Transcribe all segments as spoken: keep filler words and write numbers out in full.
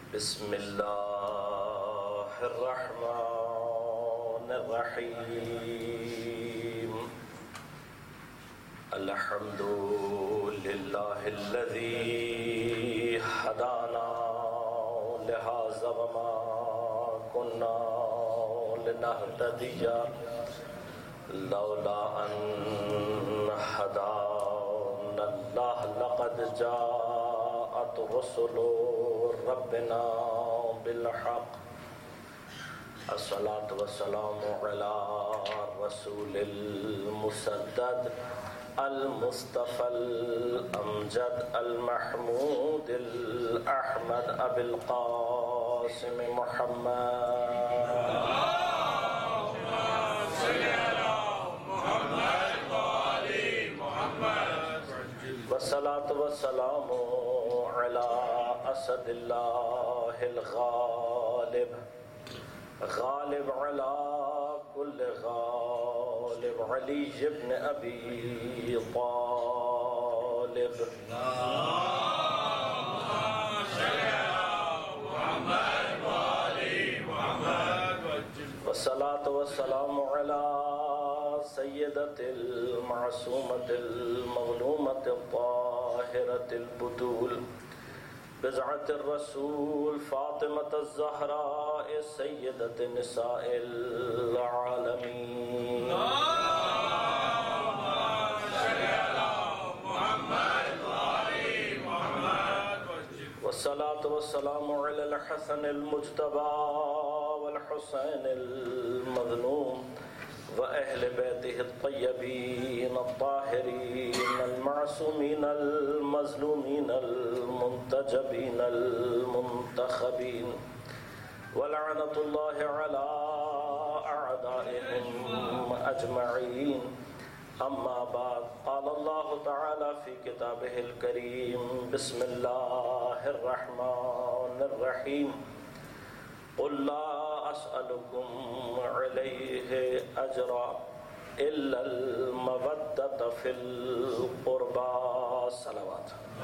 بسم اللہ الرحمن الرحیم الحمد للہ الذی ہدانا لہذا وما كنا لنهتدی لولا ان ہدانا اللہ لقد جاءت رسل ربنا بالحق الصلاة والسلام على رسول المسدد المصطفى الأمجد المحمود الأحمد أبي القاسم محمد والصلاة والسلام على أسد الله الغالب غالب على كل غالب علي بن أبي طالب والصلاة والسلام على سيدة المعصومة المظلومة الطاهرة البتول بضعة الرسول فاطمة الزهراء سيدة نساء العالمين والصلاة والسلام على الحسن المجتبى والحسين المظلوم وأهل بيته الطيبين الطاهرين المعصومين المظلومين المنتجبين المنتخبين ولعنة الله على أعدائهم أجمعين أما بعد قال الله تعالى في كتابه الكريم بسم الله الرحمن الرحيم قل لا أسألكم عليه أجرا إلا المودة في القربى صلوات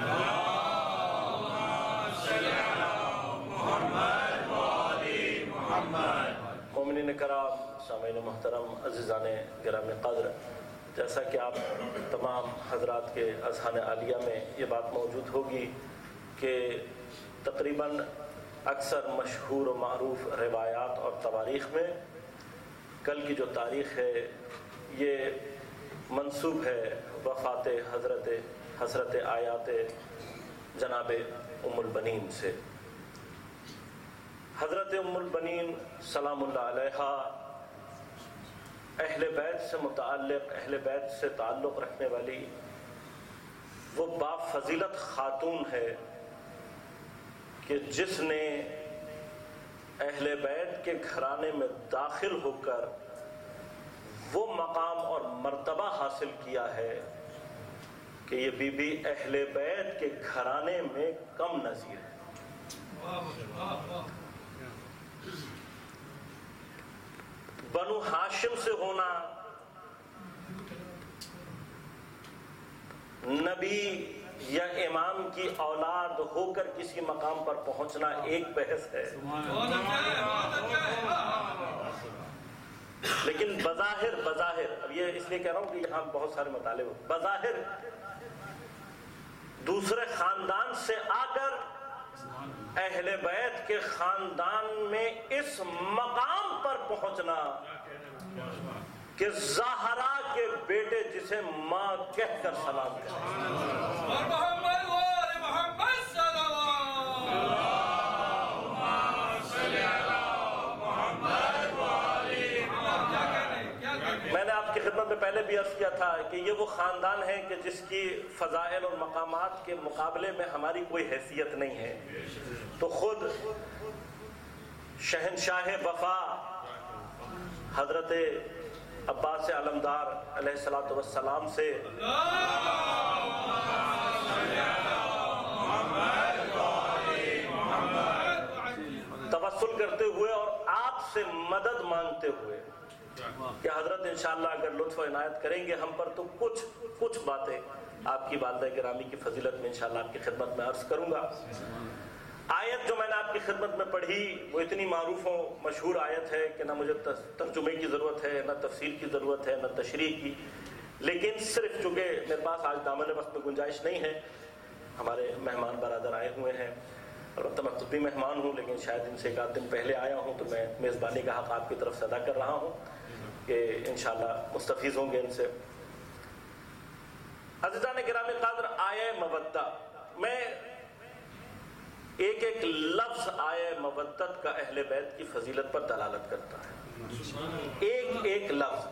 مومنین کرام سامعین محترم عزیزان گرامی قدر، جیسا کہ آپ تمام حضرات کے اذہان عالیہ میں یہ بات موجود ہوگی کہ تقریباً اکثر مشہور و معروف روایات اور تواریخ میں کل کی جو تاریخ ہے یہ منسوب ہے وفات حضرت حضرت آیات جناب ام البنین سے۔ حضرت ام البنین سلام اللہ علیہا اہل بیت سے متعلق اہل بیت سے تعلق رکھنے والی وہ با فضیلت خاتون ہے کہ جس نے اہل بیت کے گھرانے میں داخل ہو کر وہ مقام اور مرتبہ حاصل کیا ہے کہ یہ بی بی اہل بیت کے گھرانے میں کم نظیر ہے۔ بنو ہاشم سے ہونا، نبی یا امام کی اولاد ہو کر کسی مقام پر پہنچنا ایک بحث ہے، لیکن بظاہر بظاہر اب یہ اس لیے کہہ رہا ہوں کہ یہاں بہت سارے مطالب بظاہر دوسرے خاندان سے آ کر اہل بیت کے خاندان میں اس مقام پر پہنچنا کہ زہرا کے بیٹے جسے ماں کہہ کر سلام کریں۔ میں نے آپ کی خدمت میں پہلے بھی عرض کیا تھا کہ یہ وہ خاندان ہے کہ جس کی فضائل اور مقامات کے مقابلے میں ہماری کوئی حیثیت نہیں ہے، تو خود شہنشاہ وفا حضرت عباس علمدار علیہ الصلوۃ والسلام سے توسل کرتے ہوئے اور آپ سے مدد مانگتے ہوئے کہ حضرت انشاءاللہ اگر لطف و عنایت کریں گے ہم پر تو کچھ کچھ باتیں آپ کی والدہ گرامی کی فضیلت میں انشاءاللہ آپ کی خدمت میں عرض کروں گا۔ آیت جو میں نے آپ کی خدمت میں پڑھی وہ اتنی معروف و مشہور آیت ہے کہ نہ مجھے ترجمے کی ضرورت ہے، نہ تفسیر کی ضرورت ہے، نہ تشریح کی، لیکن صرف چونکہ میرے پاس آج دامن وقت میں گنجائش نہیں ہے، ہمارے مہمان برادر آئے ہوئے ہیں، البتہ میں خود بھی مہمان ہوں، لیکن شاید ان سے ایک آدھ دن پہلے آیا ہوں، تو میں میزبانی کا حق آپ کی طرف سے ادا کر رہا ہوں کہ انشاءاللہ مستفیض ہوں گے ان سے۔ عزیزان گرامی قدر، آیہ مودہ، میں ایک ایک لفظ آیہ مودت کا اہل بیت کی فضیلت پر دلالت کرتا ہے، ایک ایک لفظ۔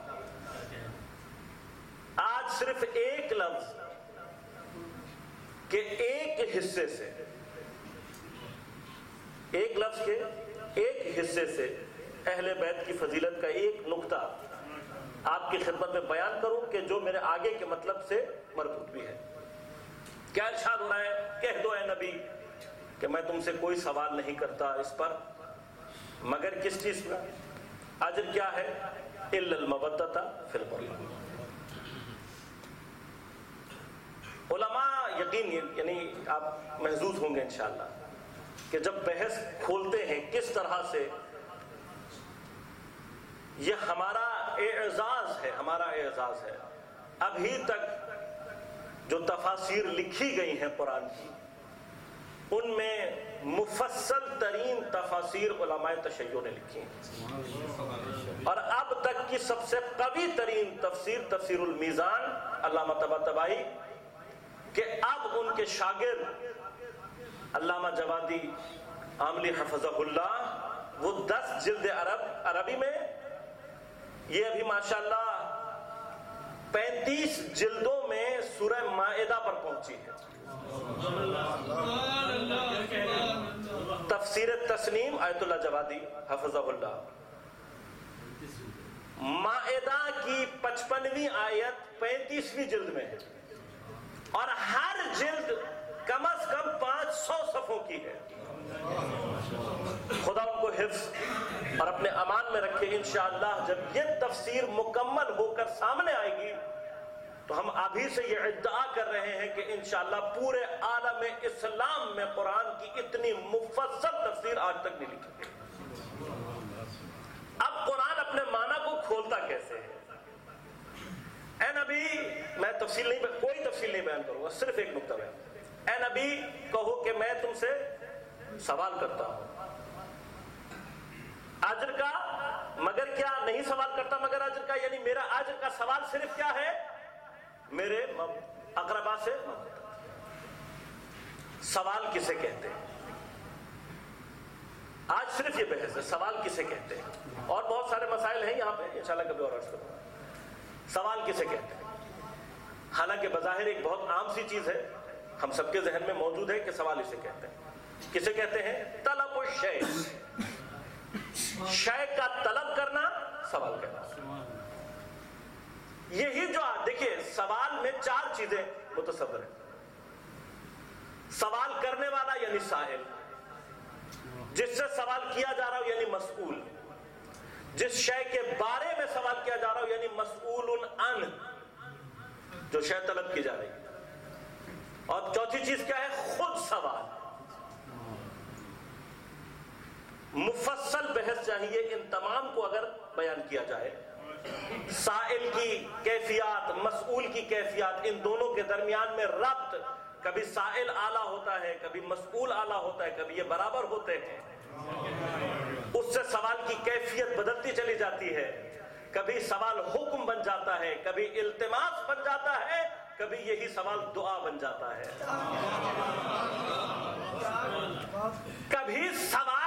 آج صرف ایک لفظ کہ ایک حصے سے، ایک لفظ کے ایک حصے سے اہل بیت کی فضیلت کا ایک نقطہ آپ کی خدمت میں بیان کروں کہ جو میرے آگے کے مطلب سے مربوط بھی ہے۔ کیا ارشاد ہو رہا ہے؟ کہہ دو اے نبی کہ میں تم سے کوئی سوال نہیں کرتا اس پر مگر کس چیز کا؟ اجر کیا ہے؟ الا المودۃ فی القربى۔ علماء یقین یعنی آپ محظوظ ہوں گے انشاءاللہ کہ جب بحث کھولتے ہیں کس طرح سے، یہ ہمارا اعزاز ہے، ہمارا اعزاز ہے۔ ابھی تک جو تفاسیر لکھی گئی ہیں قرآن کی، ان میں مفصل ترین تفاسیر علماء تشیع نے لکھی ہیں، اور اب تک کی سب سے قوی ترین تفسیر تفسیر المیزان علامہ طباطبائی، کہ اب ان کے شاگرد علامہ جوادی عاملی حفظہ اللہ، وہ دس جلد عرب عربی میں، یہ ابھی ماشاءاللہ پینتیس جلدوں میں سورہ مائدہ پر پہنچی ہے۔ تفسیر تسنیم آیت اللہ جوادی حفظہ اللہ، مائدہ کی پچپنویں آیت پینتیسویں جلد میں ہے، اور ہر جلد کم از کم پانچ سو صفحوں کی ہے۔ خدا ان کو حفظ اور اپنے امان میں رکھے۔ انشاءاللہ جب یہ تفسیر مکمل ہو کر سامنے آئے گی تو ہم ابھی سے یہ ادعا کر رہے ہیں کہ انشاءاللہ پورے عالم اسلام میں قرآن کی اتنی مفصل تفسیر آج تک نہیں لکھی۔ اب قرآن اپنے معنی کو کھولتا کیسے ہے؟ اے نبی، میں تفصیل نہیں، کوئی تفصیل نہیں بیان کروں گا، صرف ایک نقطہ بیان۔ اے نبی کہو کہ میں تم سے سوال کرتا ہوں اجر کا، مگر کیا نہیں سوال کرتا مگر اجر کا، یعنی میرا اجر کا سوال صرف کیا ہے؟ میرے اقربا سے سوال کسے کہتے ہیں؟ آج صرف یہ بحث ہے، سوال کسے کہتے ہیں، اور بہت سارے مسائل ہیں یہاں پہ، انشاءاللہ کبھی اور عرض کروں گا۔ سوال کسے کہتے ہیں؟ حالانکہ بظاہر ایک بہت عام سی چیز ہے، ہم سب کے ذہن میں موجود ہے کہ سوال اسے کہتے ہیں۔ کسے کہتے ہیں؟ طلب الشیء، شے کا طلب کرنا سوال کہنا۔ یہی جو دیکھیے سوال میں چار چیزیں متصور ہیں۔ سوال کرنے والا یعنی سائل، جس سے سوال کیا جا رہا ہو یعنی مسئول، جس شے کے بارے میں سوال کیا جا رہا ہو یعنی مسئول عن، جو شے طلب کی جا رہی ہے۔ اور چوتھی چیز کیا ہے؟ خود سوال۔ مفصل بحث چاہیے ان تمام کو اگر بیان کیا جائے، سائل کی کیفیات، مسئول کی کیفیات، ان دونوں کے درمیان میں ربط، کبھی سائل اعلیٰ ہوتا ہے، کبھی مسئول اعلیٰ ہوتا ہے، کبھی یہ برابر ہوتے ہیں، اس سے سوال کی کیفیت بدلتی چلی جاتی ہے، کبھی سوال حکم بن جاتا ہے، کبھی التماس بن جاتا ہے، کبھی یہی سوال دعا بن جاتا ہے، کبھی سوال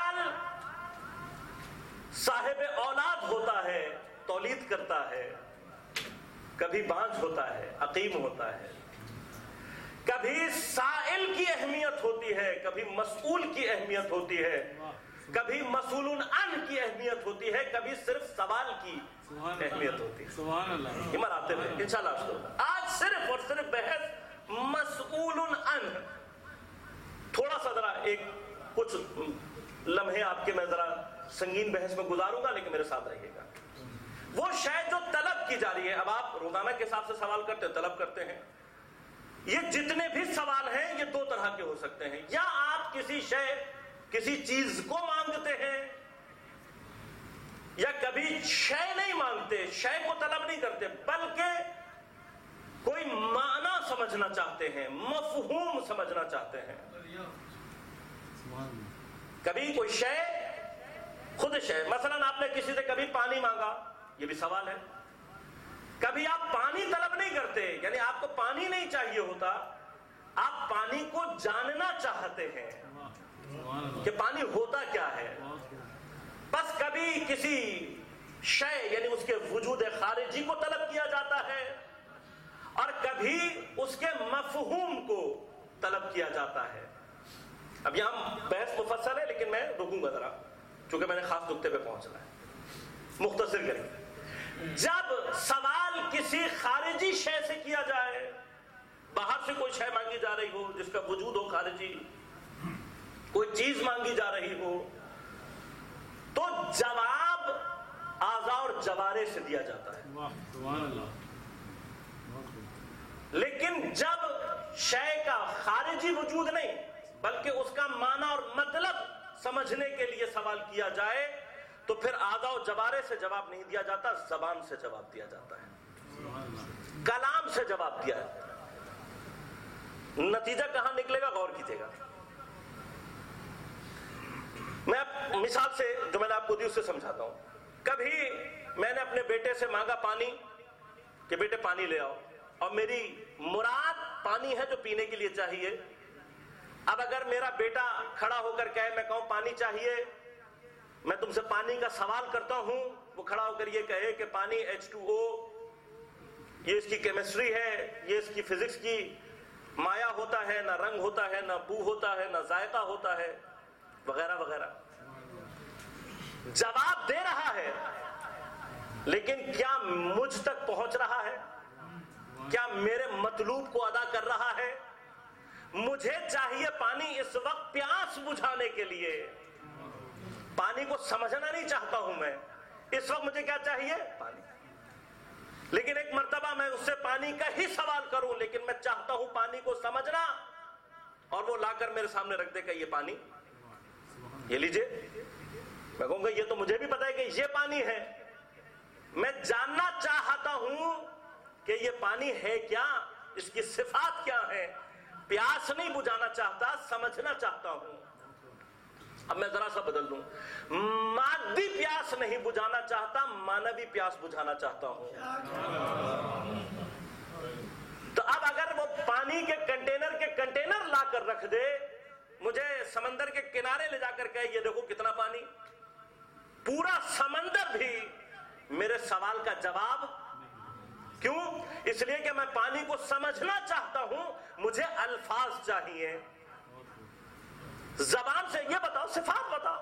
صاحب اولاد ہوتا ہے، تولید کرتا ہے، کبھی بانجھ ہوتا ہے، عقیم ہوتا ہے، کبھی سائل کی اہمیت ہوتی ہے، کبھی مسئول کی اہمیت ہوتی ہے، کبھی مسئول عن کی اہمیت ہوتی ہے، کبھی صرف سوال کی اہمیت ہوتی ہے۔ سبحان اللہ۔ یہ مراتب ہے، انشاءاللہ آج صرف اور صرف بحث مسئول عن۔ تھوڑا سا ذرا ایک کچھ لمحے آپ کے میں ذرا سنگین بحث میں گزاروں گا، لیکن میرے ساتھ رہیے گا۔ وہ شے جو طلب کی جا رہی ہے، اب آپ روزانہ کے حساب سے سوال کرتے ہیں، طلب کرتے ہیں، یہ جتنے بھی سوال ہیں یہ دو طرح کے ہو سکتے ہیں۔ یا آپ کسی شے کسی چیز کو مانگتے ہیں یا کبھی شے نہیں مانگتے, شے کو طلب نہیں کرتے, بلکہ کوئی معنی سمجھنا چاہتے ہیں, مفہوم سمجھنا چاہتے ہیں. کبھی کوئی شے خود شے, مثلا آپ نے کسی سے کبھی پانی مانگا, یہ بھی سوال ہے. کبھی آپ پانی طلب نہیں کرتے, یعنی آپ کو پانی نہیں چاہیے ہوتا, آپ پانی کو جاننا چاہتے ہیں کہ پانی ہوتا کیا ہے. بس کبھی کسی شے یعنی اس کے وجود خارجی کو طلب کیا جاتا ہے, اور کبھی اس کے مفہوم کو طلب کیا جاتا ہے. اب یہاں بحث مفصل ہے, لیکن میں رکوں گا ذرا, چونکہ میں نے خاص نقطے پہ پہنچنا ہے. مختصر کریں, جب سوال کسی خارجی شے سے کیا جائے, باہر سے کوئی شے مانگی جا رہی ہو جس کا وجود ہو خارجی, کوئی چیز مانگی جا رہی ہو, تو جواب اعضاء اور جوارح سے دیا جاتا ہے. سبحان اللہ. لیکن جب شے کا خارجی وجود نہیں بلکہ اس کا معنی اور مطلب سمجھنے کے لیے سوال کیا جائے تو پھر اعضاء و جوارح سے جواب نہیں دیا جاتا, زبان سے جواب دیا جاتا ہے, کلام سے جواب دیا جاتا ہے. نتیجہ کہاں نکلے گا غور کیجیے گا. میں اب مثال سے جو میں نے آپ کو دی اس سے سمجھاتا ہوں. کبھی میں نے اپنے بیٹے سے مانگا پانی کہ بیٹے پانی لے آؤ, اور میری مراد پانی ہے جو پینے کے لیے چاہیے. اب اگر میرا بیٹا کھڑا ہو کر کہے, میں کہوں پانی چاہیے, میں تم سے پانی کا سوال کرتا ہوں, وہ کھڑا ہو کر یہ کہے کہ پانی ایچ ٹو او, یہ اس کی کیمسٹری ہے, یہ اس کی فزکس کی مایا ہوتا ہے, نہ رنگ ہوتا ہے, نہ بو ہوتا ہے, نہ ذائقہ ہوتا ہے, وغیرہ وغیرہ. جواب دے رہا ہے, لیکن کیا مجھ تک پہنچ رہا ہے؟ کیا میرے مطلوب کو ادا کر رہا ہے؟ مجھے چاہیے پانی اس وقت پیاس بجھانے کے لیے, پانی کو سمجھنا نہیں چاہتا ہوں میں, اس وقت مجھے کیا چاہیے؟ پانی. لیکن ایک مرتبہ میں اس سے پانی کا ہی سوال کروں, لیکن میں چاہتا ہوں پانی کو سمجھنا, اور وہ لا کر میرے سامنے رکھ دے کہ یہ پانی, یہ لیجئے. میں کہوں گا یہ تو مجھے بھی پتا ہے کہ یہ پانی ہے, میں جاننا چاہتا ہوں کہ یہ پانی ہے کیا, اس کی صفات کیا ہے. پیاس نہیں بجھانا چاہتا, سمجھنا چاہتا ہوں. اب میں ذرا سا بدل دوں, مادی پیاس نہیں بجھانا چاہتا, مانوی پیاس بجھانا چاہتا ہوں. تو اب اگر وہ پانی کے کنٹینر کے کنٹینر لا کر رکھ دے, مجھے سمندر کے کنارے لے جا کر کہے یہ دیکھو کتنا پانی, پورا سمندر بھی میرے سوال کا جواب. کیوں؟ اس لیے کہ میں پانی کو سمجھنا چاہتا ہوں, مجھے الفاظ چاہیے. زبان سے یہ بتاؤ, صفات بتاؤ.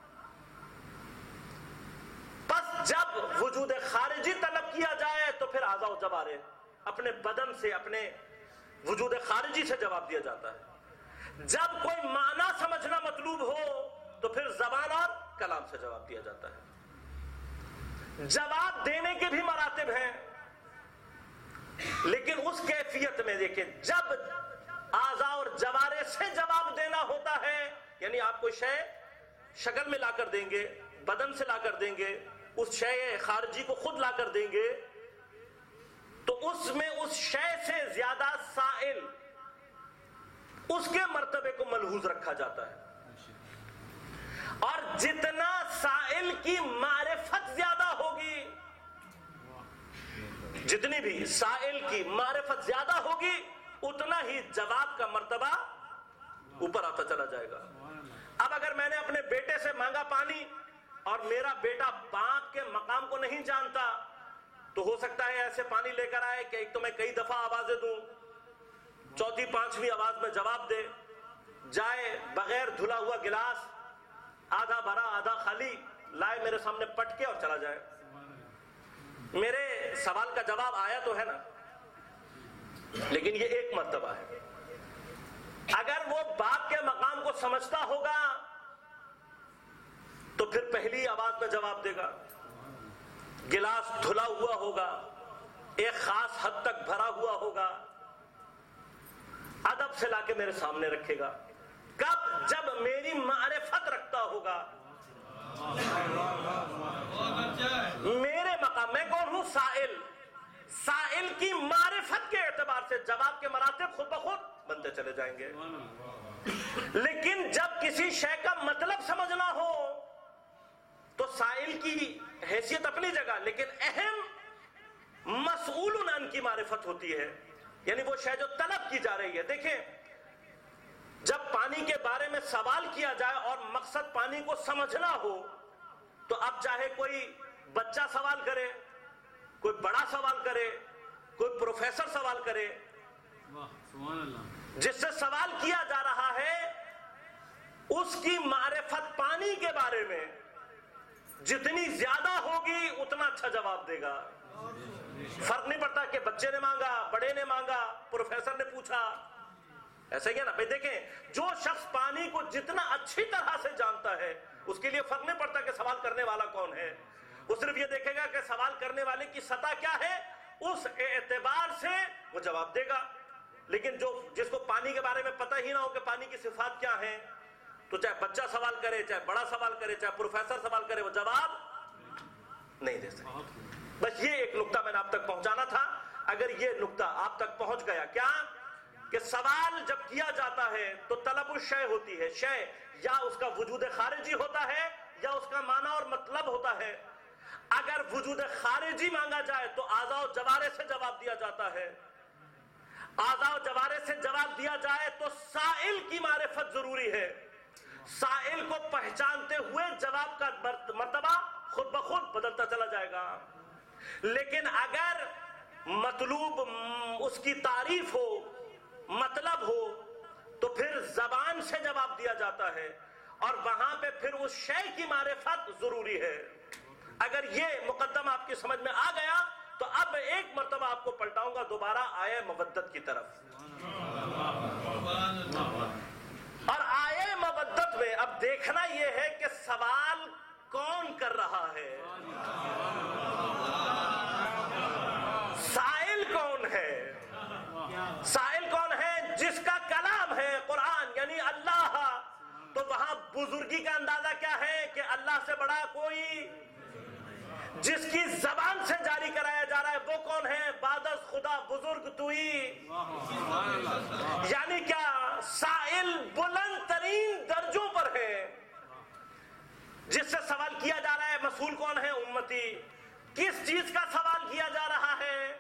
بس جب وجود خارجی طلب کیا جائے تو پھر اعضاء و جوارح اپنے بدن سے, اپنے وجود خارجی سے جواب دیا جاتا ہے. جب کوئی معنی سمجھنا مطلوب ہو تو پھر زبان اور کلام سے جواب دیا جاتا ہے. جواب دینے کے بھی مراتب ہیں, لیکن اس کیفیت میں دیکھیں, جب اعضاء اور جوارح سے جواب دینا ہوتا ہے, یعنی آپ کو شے شکل میں لا کر دیں گے, بدن سے لا کر دیں گے, اس شے خارجی کو خود لا کر دیں گے, تو اس میں اس شے سے زیادہ سائل, اس کے مرتبے کو ملحوظ رکھا جاتا ہے. اور جتنا سائل کی معرفت زیادہ ہوگی, جتنی بھی سائل کی معرفت زیادہ ہوگی, اتنا ہی جواب کا مرتبہ اوپر آتا چلا جائے گا. اب اگر میں نے اپنے بیٹے سے مانگا پانی اور میرا بیٹا باپ کے مقام کو نہیں جانتا, تو ہو سکتا ہے ایسے پانی لے کر آئے کہ ایک تو میں کئی دفعہ آوازیں دوں, چوتھی پانچویں آواز میں جواب دے, جائے بغیر دھلا ہوا گلاس, آدھا بھرا آدھا خالی لائے میرے سامنے پٹکے اور چلا جائے. میرے سوال کا جواب آیا تو ہے نا, لیکن یہ ایک مرتبہ ہے. اگر وہ باپ کے مقام کو سمجھتا ہوگا تو پھر پہلی آواز میں جواب دے گا, گلاس دھلا ہوا ہوگا, ایک خاص حد تک بھرا ہوا ہوگا, ادب سے لا کے میرے سامنے رکھے گا. کب؟ جب میری معرفت میرے مقام میں کون ہوں؟ سائل. سائل کی معرفت کے اعتبار سے جواب کے مراتب خود بخود بنتے چلے جائیں گے. لیکن جب کسی شے کا مطلب سمجھنا ہو تو سائل کی حیثیت اپنی جگہ، لیکن اہم مسئول عن کی معرفت ہوتی ہے، یعنی وہ شے جو طلب کی جا رہی ہے. دیکھیں، جب پانی کے بارے میں سوال کیا جائے اور مقصد پانی کو سمجھنا ہو تو اب چاہے کوئی بچہ سوال کرے، کوئی بڑا سوال کرے، کوئی پروفیسر سوال کرے، جس سے سوال کیا جا رہا ہے اس کی معرفت پانی کے بارے میں جتنی زیادہ ہوگی اتنا اچھا جواب دے گا. فرق نہیں پڑتا کہ بچے نے مانگا، بڑے نے مانگا، پروفیسر نے پوچھا، ایسا ہی ہے نا بھائی. دیکھیں، جو شخص پانی کو جتنا اچھی طرح سے جانتا ہے اس کے لیے فرق نہیں پڑتا کہ سوال کرنے والا کون ہے. وہ صرف یہ دیکھے گا کہ سوال کرنے والے کی سطح کیا ہے، اس اعتبار سے وہ جواب دے گا. لیکن جو جس کو پانی کے بارے میں پتہ ہی نہ ہو کہ پانی کی صفات کیا ہیں، تو چاہے بچہ سوال کرے، چاہے بڑا سوال کرے، چاہے پروفیسر سوال کرے، وہ جواب نہیں دے سکتا. بس یہ ایک نقطہ میں نے آپ تک پہنچانا تھا. اگر یہ نقطہ آپ تک پہنچ گیا، کیا کہ سوال جب کیا جاتا ہے تو طلب الشے ہوتی ہے. شے یا اس کا وجود خارجی ہوتا ہے یا اس کا معنی اور مطلب ہوتا ہے. اگر وجود خارجی مانگا جائے تو اعضاء و جوارح سے جواب دیا جاتا ہے. اعضاء و جوارح سے جواب دیا جائے تو سائل کی معرفت ضروری ہے. سائل کو پہچانتے ہوئے جواب کا مرتبہ خود بخود بدلتا چلا جائے گا. لیکن اگر مطلوب اس کی تعریف ہو، مطلب ہو، تو پھر زبان سے جواب دیا جاتا ہے اور وہاں پہ پھر اس شے کی معرفت ضروری ہے. اگر یہ مقدم آپ کی سمجھ میں آ گیا تو اب ایک مرتبہ آپ کو پلٹاؤں گا دوبارہ آیہ مودت کی طرف. اور آیہ مودت میں اب دیکھنا یہ ہے کہ سوال کون کر رہا ہے، سائل کون ہے. سائل کون ہے؟ جس کا کلام ہے قرآن یعنی اللہ. تو وہاں بزرگی کا اندازہ کیا ہے کہ اللہ سے بڑا کوئی. جس کی زبان سے جاری کرایا جا رہا ہے وہ کون ہے؟ بعد از خدا بزرگ تو ہی. یعنی کیا؟ سائل بلند ترین درجوں پر ہے. جس سے سوال کیا جا رہا ہے مسئول کون ہے؟ امتی. کس چیز کا سوال کیا جا رہا ہے؟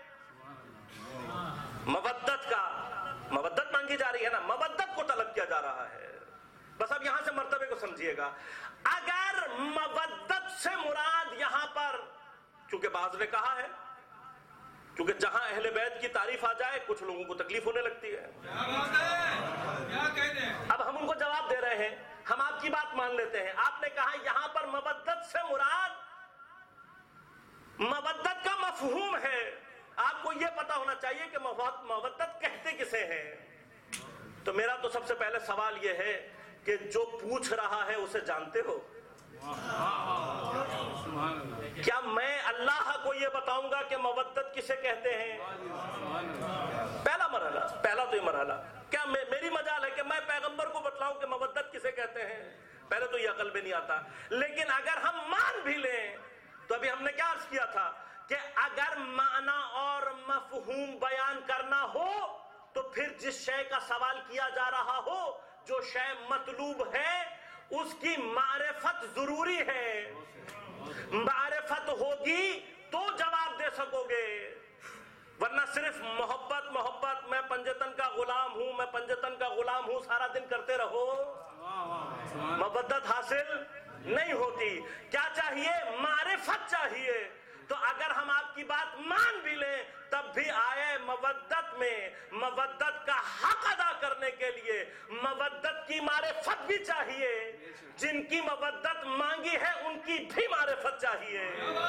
مودت کا. مودت مانگی جا رہی ہے نا، مودت کو طلب کیا جا رہا ہے. بس اب یہاں سے مرتبے کو سمجھیے گا. اگر مودت سے مراد یہاں پر، چونکہ بعض نے کہا ہے، کیونکہ جہاں اہل بیت کی تعریف آ جائے کچھ لوگوں کو تکلیف ہونے لگتی ہے. اب ہم ان کو جواب دے رہے ہیں، ہم آپ کی بات مان لیتے ہیں. آپ نے کہا یہاں پر مودت سے مراد مودت کا مفہوم ہے. آپ کو یہ پتا ہونا چاہیے کہ مودت کہتے کسے ہیں. تو میرا تو سب سے پہلے سوال یہ ہے کہ جو پوچھ رہا ہے اسے جانتے ہو؟ کیا میں اللہ کو یہ بتاؤں گا کہ مودت کسے کہتے ہیں؟ پہلا مرحلہ، پہلا تو یہ مرحلہ. کیا میری مجال ہے کہ میں پیغمبر کو بتلاؤں کہ مودت کسے کہتے ہیں؟ پہلے تو یہ عقل میں نہیں آتا. لیکن اگر ہم مان بھی لیں تو ابھی ہم نے کیا عرض کیا تھا کہ اگر معنی اور مفہوم بیان کرنا ہو تو پھر جس شے کا سوال کیا جا رہا ہو، جو شے مطلوب ہے، اس کی معرفت ضروری ہے. معرفت ہوگی تو جواب دے سکو گے، ورنہ صرف محبت محبت میں پنجتن کا غلام ہوں، میں پنجتن کا غلام ہوں سارا دن کرتے رہو، مودت حاصل نہیں ہوتی. کیا چاہیے؟ معرفت چاہیے. تو اگر ہم آپ کی بات مان بھی لیں تب بھی آئے مودت میں مودت کا حق ادا کرنے کے لیے مودت کی معرفت بھی چاہیے. جن کی مودت مانگی ہے ان کی بھی معرفت چاہیے،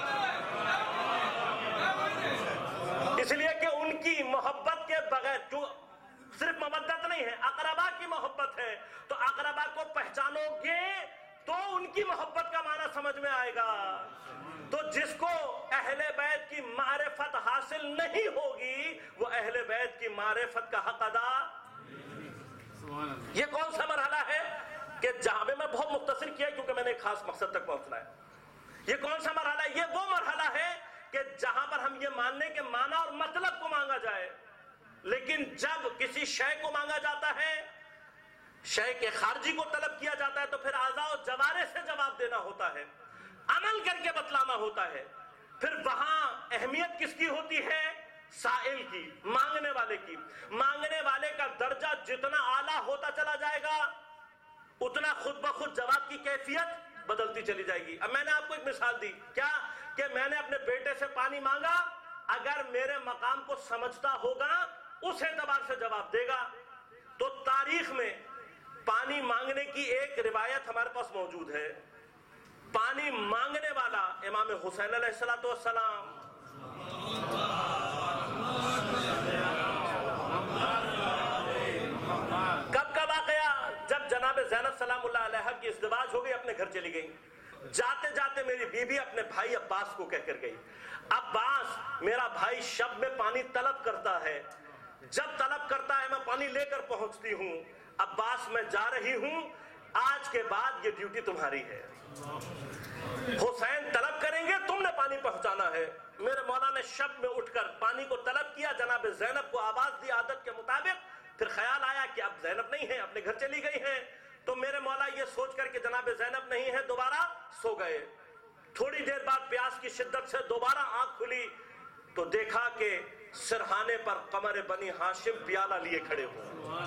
اس لیے کہ ان کی محبت کے بغیر، جو صرف مودت نہیں ہے، اقربا کی محبت ہے، تو اقربا کو پہچانو گے تو ان کی محبت کا معنی سمجھ میں آئے گا. تو جس کو اہل بیت کی معرفت حاصل نہیں ہوگی وہ اہل بیت کی معرفت کا حق ادا. یہ کون سا مرحلہ ہے کہ جہاں میں بہت مختصر کیا کیونکہ میں نے خاص مقصد تک پہنچنا ہے. یہ کون سا مرحلہ ہے؟ یہ وہ مرحلہ ہے کہ جہاں پر ہم یہ مان لیں کہ معنی اور مطلب کو مانگا جائے، لیکن جب کسی شے کو مانگا جاتا ہے، شے کے خارجی کو طلب کیا جاتا ہے، تو پھر اعضاء و جوارح سے جواب دینا ہوتا ہے، عمل کر کے بتلانا ہوتا ہے. پھر وہاں اہمیت کس کی ہوتی ہے؟ سائل کی، مانگنے والے کی. مانگنے والے کا درجہ جتنا اعلیٰ ہوتا چلا جائے گا اتنا خود بخود جواب کی کیفیت بدلتی چلی جائے گی. اب میں نے آپ کو ایک مثال دی، کیا کہ میں نے اپنے بیٹے سے پانی مانگا، اگر میرے مقام کو سمجھتا ہوگا اس اعتبار سے جواب دے گا. تو تاریخ میں پانی مانگنے کی ایک روایت ہمارے پاس موجود ہے. پانی مانگنے والا امام حسین علیہ السلام، کب کا واقعہ؟ جب جناب زینب سلام اللہ علیہ کی ازدواج ہو گئی، اپنے گھر چلی گئی. جاتے جاتے میری بیوی اپنے بھائی عباس کو کہہ کر گئی، عباس میرا بھائی شب میں پانی طلب کرتا ہے، جب طلب کرتا ہے میں پانی لے کر پہنچتی ہوں. عباس میں جا رہی ہوں، آج کے بعد یہ ڈیوٹی تمہاری ہے. حسین طلب کریں گے، تم نے پانی پہنچانا ہے. میرے مولا نے شب میں اٹھ کر پانی کو طلب کیا، جناب زینب کو آواز دی عادت کے مطابق. پھر خیال آیا کہ اب زینب نہیں ہے، اپنے گھر چلی گئی ہیں. تو میرے مولا یہ سوچ کر کہ جناب زینب نہیں ہے دوبارہ سو گئے. تھوڑی دیر بعد پیاس کی شدت سے دوبارہ آنکھ کھلی تو دیکھا کہ سرہانے پر قمر بنی ہاشم پیالہ لیے کھڑے ہوئے.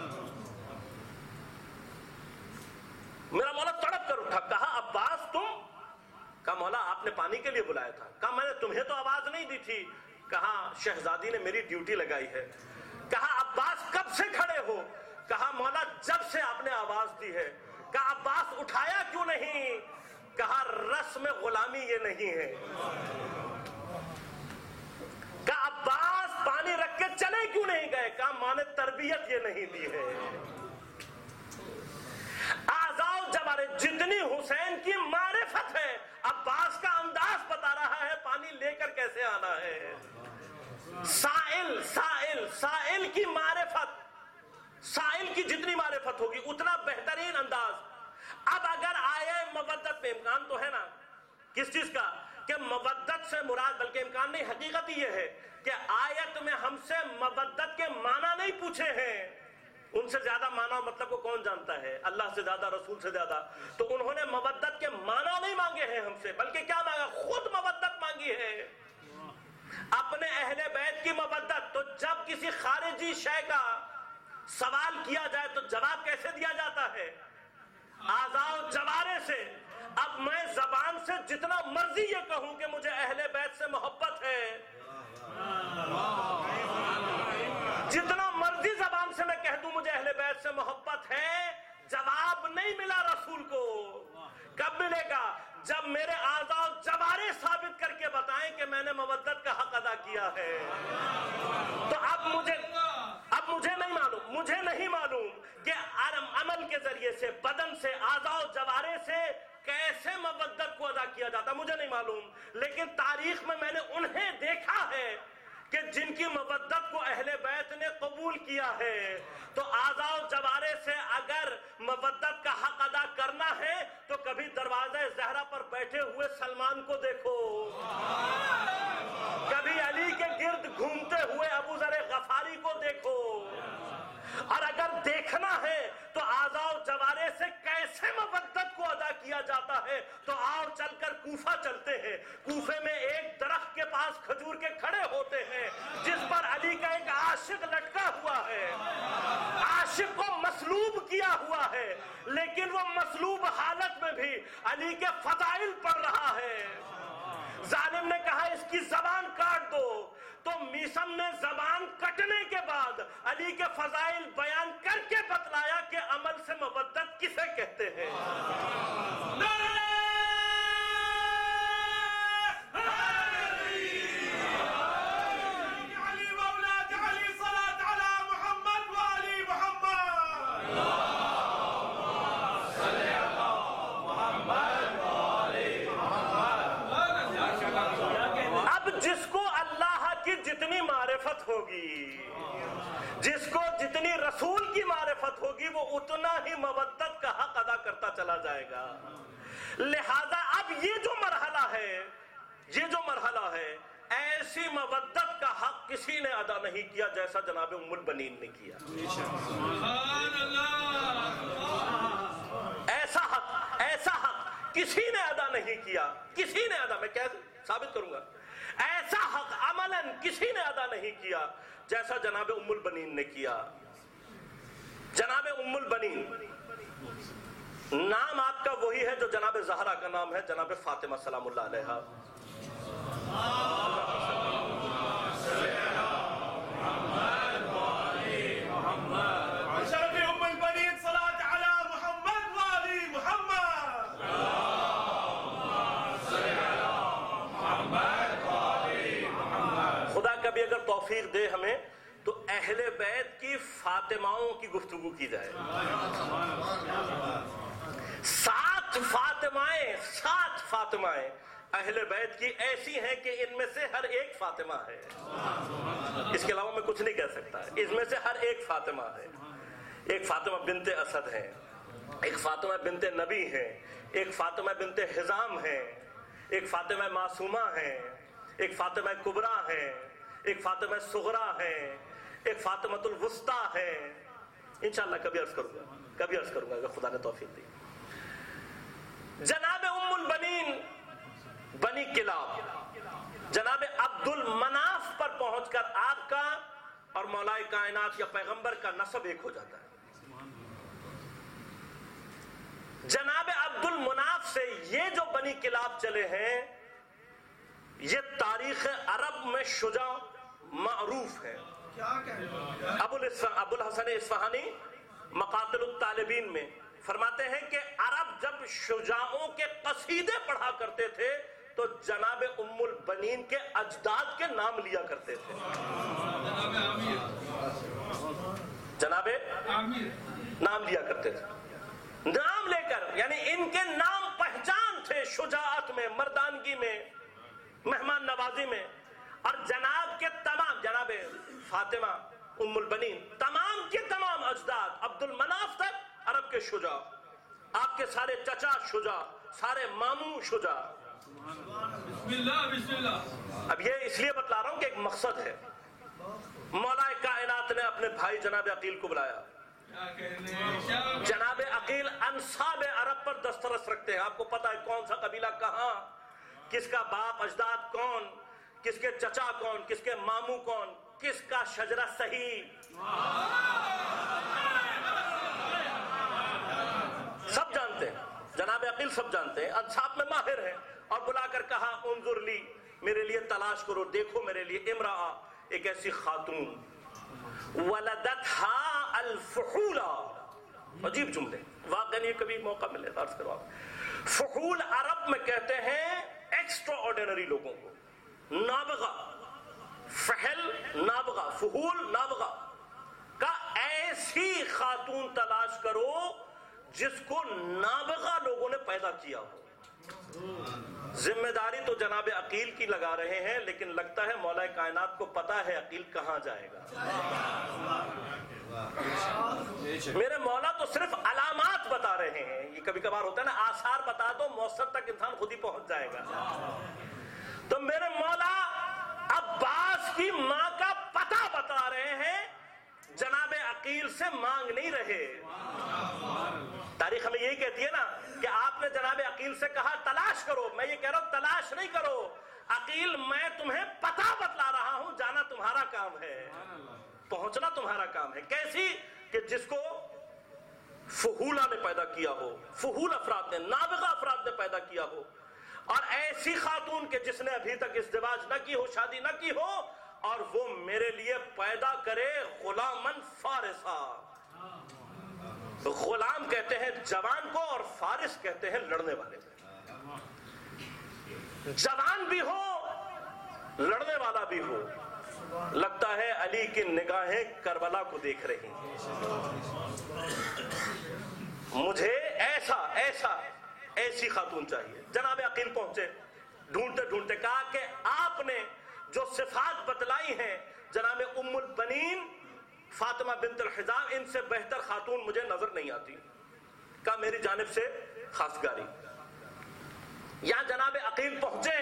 میرا مولا تڑپ کر اٹھا، کہا عباس تم؟ کہا مولا آپ نے پانی کے لیے بلایا تھا. کہا میں نے تمہیں تو آواز نہیں دی تھی. کہا شہزادی نے میری ڈیوٹی لگائی ہے. کہا عباس کب سے کھڑے ہو؟ کہا مولا جب سے آپ نے آواز دی ہے. کہا عباس اٹھایا کیوں نہیں؟ کہا رسم غلامی یہ نہیں ہے. کہا عباس پانی رکھ کے چلے کیوں نہیں گئے؟ کہا ماں نے تربیت یہ نہیں دی ہے. اعضاء جوارح جتنی حسین کی معرفت ہے، عباس کا انداز بتا رہا ہے پانی لے کر کیسے آنا ہے. سائل سائل سائل کی معرفت، سائل کی جتنی معرفت ہوگی اتنا بہترین انداز. اب اگر آئے مودت میں امکان تو ہے نا کس چیز کا کہ مودت سے مراد، بلکہ امکان نہیں حقیقت یہ ہے کہ آیت میں ہم سے مودت کے معنی نہیں پوچھے ہیں. ان سے زیادہ معنی اور مطلب کو کون جانتا ہے؟ اللہ سے زیادہ، رسول سے زیادہ. تو انہوں نے مودت کے معنی نہیں مانگے ہیں ہم سے، بلکہ کیا مانگا؟ خود مودت مانگی ہے، اپنے اہل بیت کی مودت. تو جب کسی خارجی شے کا سوال کیا جائے تو جواب کیسے دیا جاتا ہے؟ اعضاء و جوارح سے. اب میں زبان سے جتنا مرضی یہ کہوں کہ مجھے اہل بیت سے محبت ہے، جتنا مرضی زبان سے میں کہہ دوں مجھے اہل بیت سے محبت ہے، جواب نہیں ملا رسول کو. کب ملے گا؟ جب میرے اعضاء و جوارح ثابت کر کے بتائیں کہ میں نے مودت کا حق ادا کیا ہے. تو اب مجھے اب مجھے نہیں معلوم مجھے نہیں معلوم کہ عمل کے ذریعے سے، بدن سے، اعضاء و جوارح سے کیسے مودت کو ادا کیا جاتا، مجھے نہیں معلوم. لیکن تاریخ میں میں نے انہیں دیکھا ہے کہ جن کی مودت کو اہل بیت نے قبول کیا ہے. تو اعضاء و جوارح سے اگر مودت کا حق ادا کرنا ہے تو کبھی دروازہ زہرا پر بیٹھے ہوئے سلمان کو دیکھو، کبھی علی کے گرد گھومتے ہوئے ابو ذر غفاری کو دیکھو. اور اگر دیکھنا ہے تو اعضاء و جوارح سے کیسے مودت کو ادا کیا جاتا ہے تو آؤ چل کر کوفہ چلتے ہیں. کوفے میں ایک درخت کے پاس کھجور کے کھڑے ہوتے ہیں جس پر علی کا ایک عاشق لٹکا ہوا ہے. عاشق کو مصلوب کیا ہوا ہے، لیکن وہ مصلوب حالت میں بھی علی کے فضائل پڑھ رہا ہے. ظالم نے کہا اس کی زبان کاٹ دو، تو میثم نے زبان کٹنے کے بعد علی کے فضائل بیان کر کے بتلایا کہ عمل سے مودت کسے کہتے ہیں. جتنی معرفت ہوگی، جس کو جتنی رسول کی معرفت ہوگی، وہ اتنا ہی مودت کا حق ادا کرتا چلا جائے گا. لہذا اب یہ جو مرحلہ ہے یہ جو مرحلہ ہے ایسی مودت کا حق کسی نے ادا نہیں کیا جیسا جناب ام البنین نے کیا. ایسا حق ایسا حق کسی نے ادا نہیں کیا, کسی نے ادا, میں کیسے ثابت کروں گا, ایسا حق عملاً کسی نے ادا نہیں کیا جیسا جناب ام البنین نے کیا. جناب ام البنین نام آپ کا وہی ہے جو جناب زہرا کا نام ہے, جناب فاطمہ سلام اللہ علیہا. خدا کبھی اگر توفیق دے ہمیں تو اہل بیت کی فاطماؤں کی گفتگو کی جائے. سات فاطمائیں سات فاطمائیں اہل بیت کی ایسی ہیں کہ ان میں سے ہر ایک فاطمہ ہے. اس کے علاوہ میں کچھ نہیں کہہ سکتا. اس میں سے ہر ایک فاطمہ ہے. ایک فاطمہ بنت اسد ہیں, ایک فاطمہ بنت نبی ہیں, ایک فاطمہ بنت حزام ہیں, ایک فاطمہ معصومہ ہیں, ایک فاطمہ کبریٰ ہیں, ایک فاطمہ صغریٰ ہیں, ایک فاطمۃ الوسطیٰ ہیں. انشاءاللہ کبھی عرض کروں گا کبھی عرض کروں گا اگر خدا نے توفیق دی. جناب ام البنین بنی کلاب جناب عبد المناف پر پہنچ کر آپ کا اور مولائے کائنات یا پیغمبر کا نسب ایک ہو جاتا ہے. جناب عبد المناف سے یہ جو بنی کلاب چلے ہیں یہ تاریخ عرب میں شجاع معروف ہے. ابو الحسن اصفہانی مقاتل الطالبین میں فرماتے ہیں کہ عرب جب شجاعوں کے قصیدے پڑھا کرتے تھے تو جناب ام البنین کے اجداد کے نام لیا کرتے تھے. جناب نام لیا کرتے تھے, نام لے کر, یعنی ان کے نام پہچان تھے شجاعت میں, مردانگی میں, مہمان نوازی میں. اور جناب کے تمام جناب فاطمہ ام البنین تمام کے تمام اجداد عبد المناف تک عرب کے شجاع, آپ کے سارے چچا شجاع, سارے ماموں شجاع. بسم اللہ بسم اللہ. اب یہ اس لیے بتلا رہا ہوں کہ ایک مقصد ہے. مولا کائنات نے اپنے بھائی جناب عقیل کو بلایا. جناب عقیل انساب عرب پر دسترس رکھتے ہیں. آپ کو پتا ہے کون سا قبیلہ کہاں, کس کا باپ اجداد کون, کس کے چچا کون, کس کے ماموں کون, کس کا شجرہ صحیح سب جانتے ہیں. جناب عقیل سب جانتے ہیں, انساب میں ماہر ہیں. اور بلا کر کہا انظر لی, میرے لیے تلاش کرو, دیکھو میرے لیے امرأہ, ایک ایسی خاتون ولدتها الفحولا. عجیب جملے, واقعی یہ کبھی موقع ملے عرض کرو آپ. فحول عرب میں کہتے ہیں ایکسٹرا آرڈینری لوگوں کو. نابغہ, فحل نابغہ, فحول نابغہ کا ایسی خاتون تلاش کرو جس کو نابغہ لوگوں نے پیدا کیا ہو. ذمہ داری تو جناب عقیل کی لگا رہے ہیں, لیکن لگتا ہے مولا کائنات کو پتا ہے عقیل کہاں جائے گا. میرے مولا تو صرف علامات بتا رہے ہیں. یہ کبھی کبھار ہوتا ہے نا, آثار بتا دو موصل تک انسان خود ہی پہنچ جائے گا. تو میرے مولا عباس کی ماں کا پتہ بتا رہے ہیں, جناب عقیل سے مانگ نہیں رہے. تاریخ ہمیں یہی کہتی ہے نا کہ آپ نے جناب عقیل سے کہا تلاش کرو. میں یہ کہہ رہا ہوں تلاش نہیں کرو. عقیل میں تمہیں پتہ بتلا رہا ہوں, جانا تمہارا کام ہے, پہنچنا تمہارا کام ہے. کیسی کہ جس کو فحولہ نے پیدا کیا ہو, فحول افراد نے, نابغہ افراد نے پیدا کیا ہو. اور ایسی خاتون کہ جس نے ابھی تک ازدواج نہ کی ہو, شادی نہ کی ہو, اور وہ میرے لیے پیدا کرے غلامن فارسا. غلام کہتے ہیں جوان کو اور فارس کہتے ہیں لڑنے والے کو. جوان بھی ہو لڑنے والا بھی ہو. لگتا ہے علی کی نگاہیں کربلا کو دیکھ رہی ہیں. مجھے ایسا ایسا ایسی خاتون چاہیے. جناب عقیل پہنچے, ڈھونڈتے ڈھونڈتے کہا کہ آپ نے جو صفات بتلائی ہیں جناب ام البنین فاطمہ بنت الحزام, ان سے بہتر خاتون مجھے نظر نہیں آتی. کہا میری جانب سے خواستگاری. یہاں جناب عقیل پہنچے،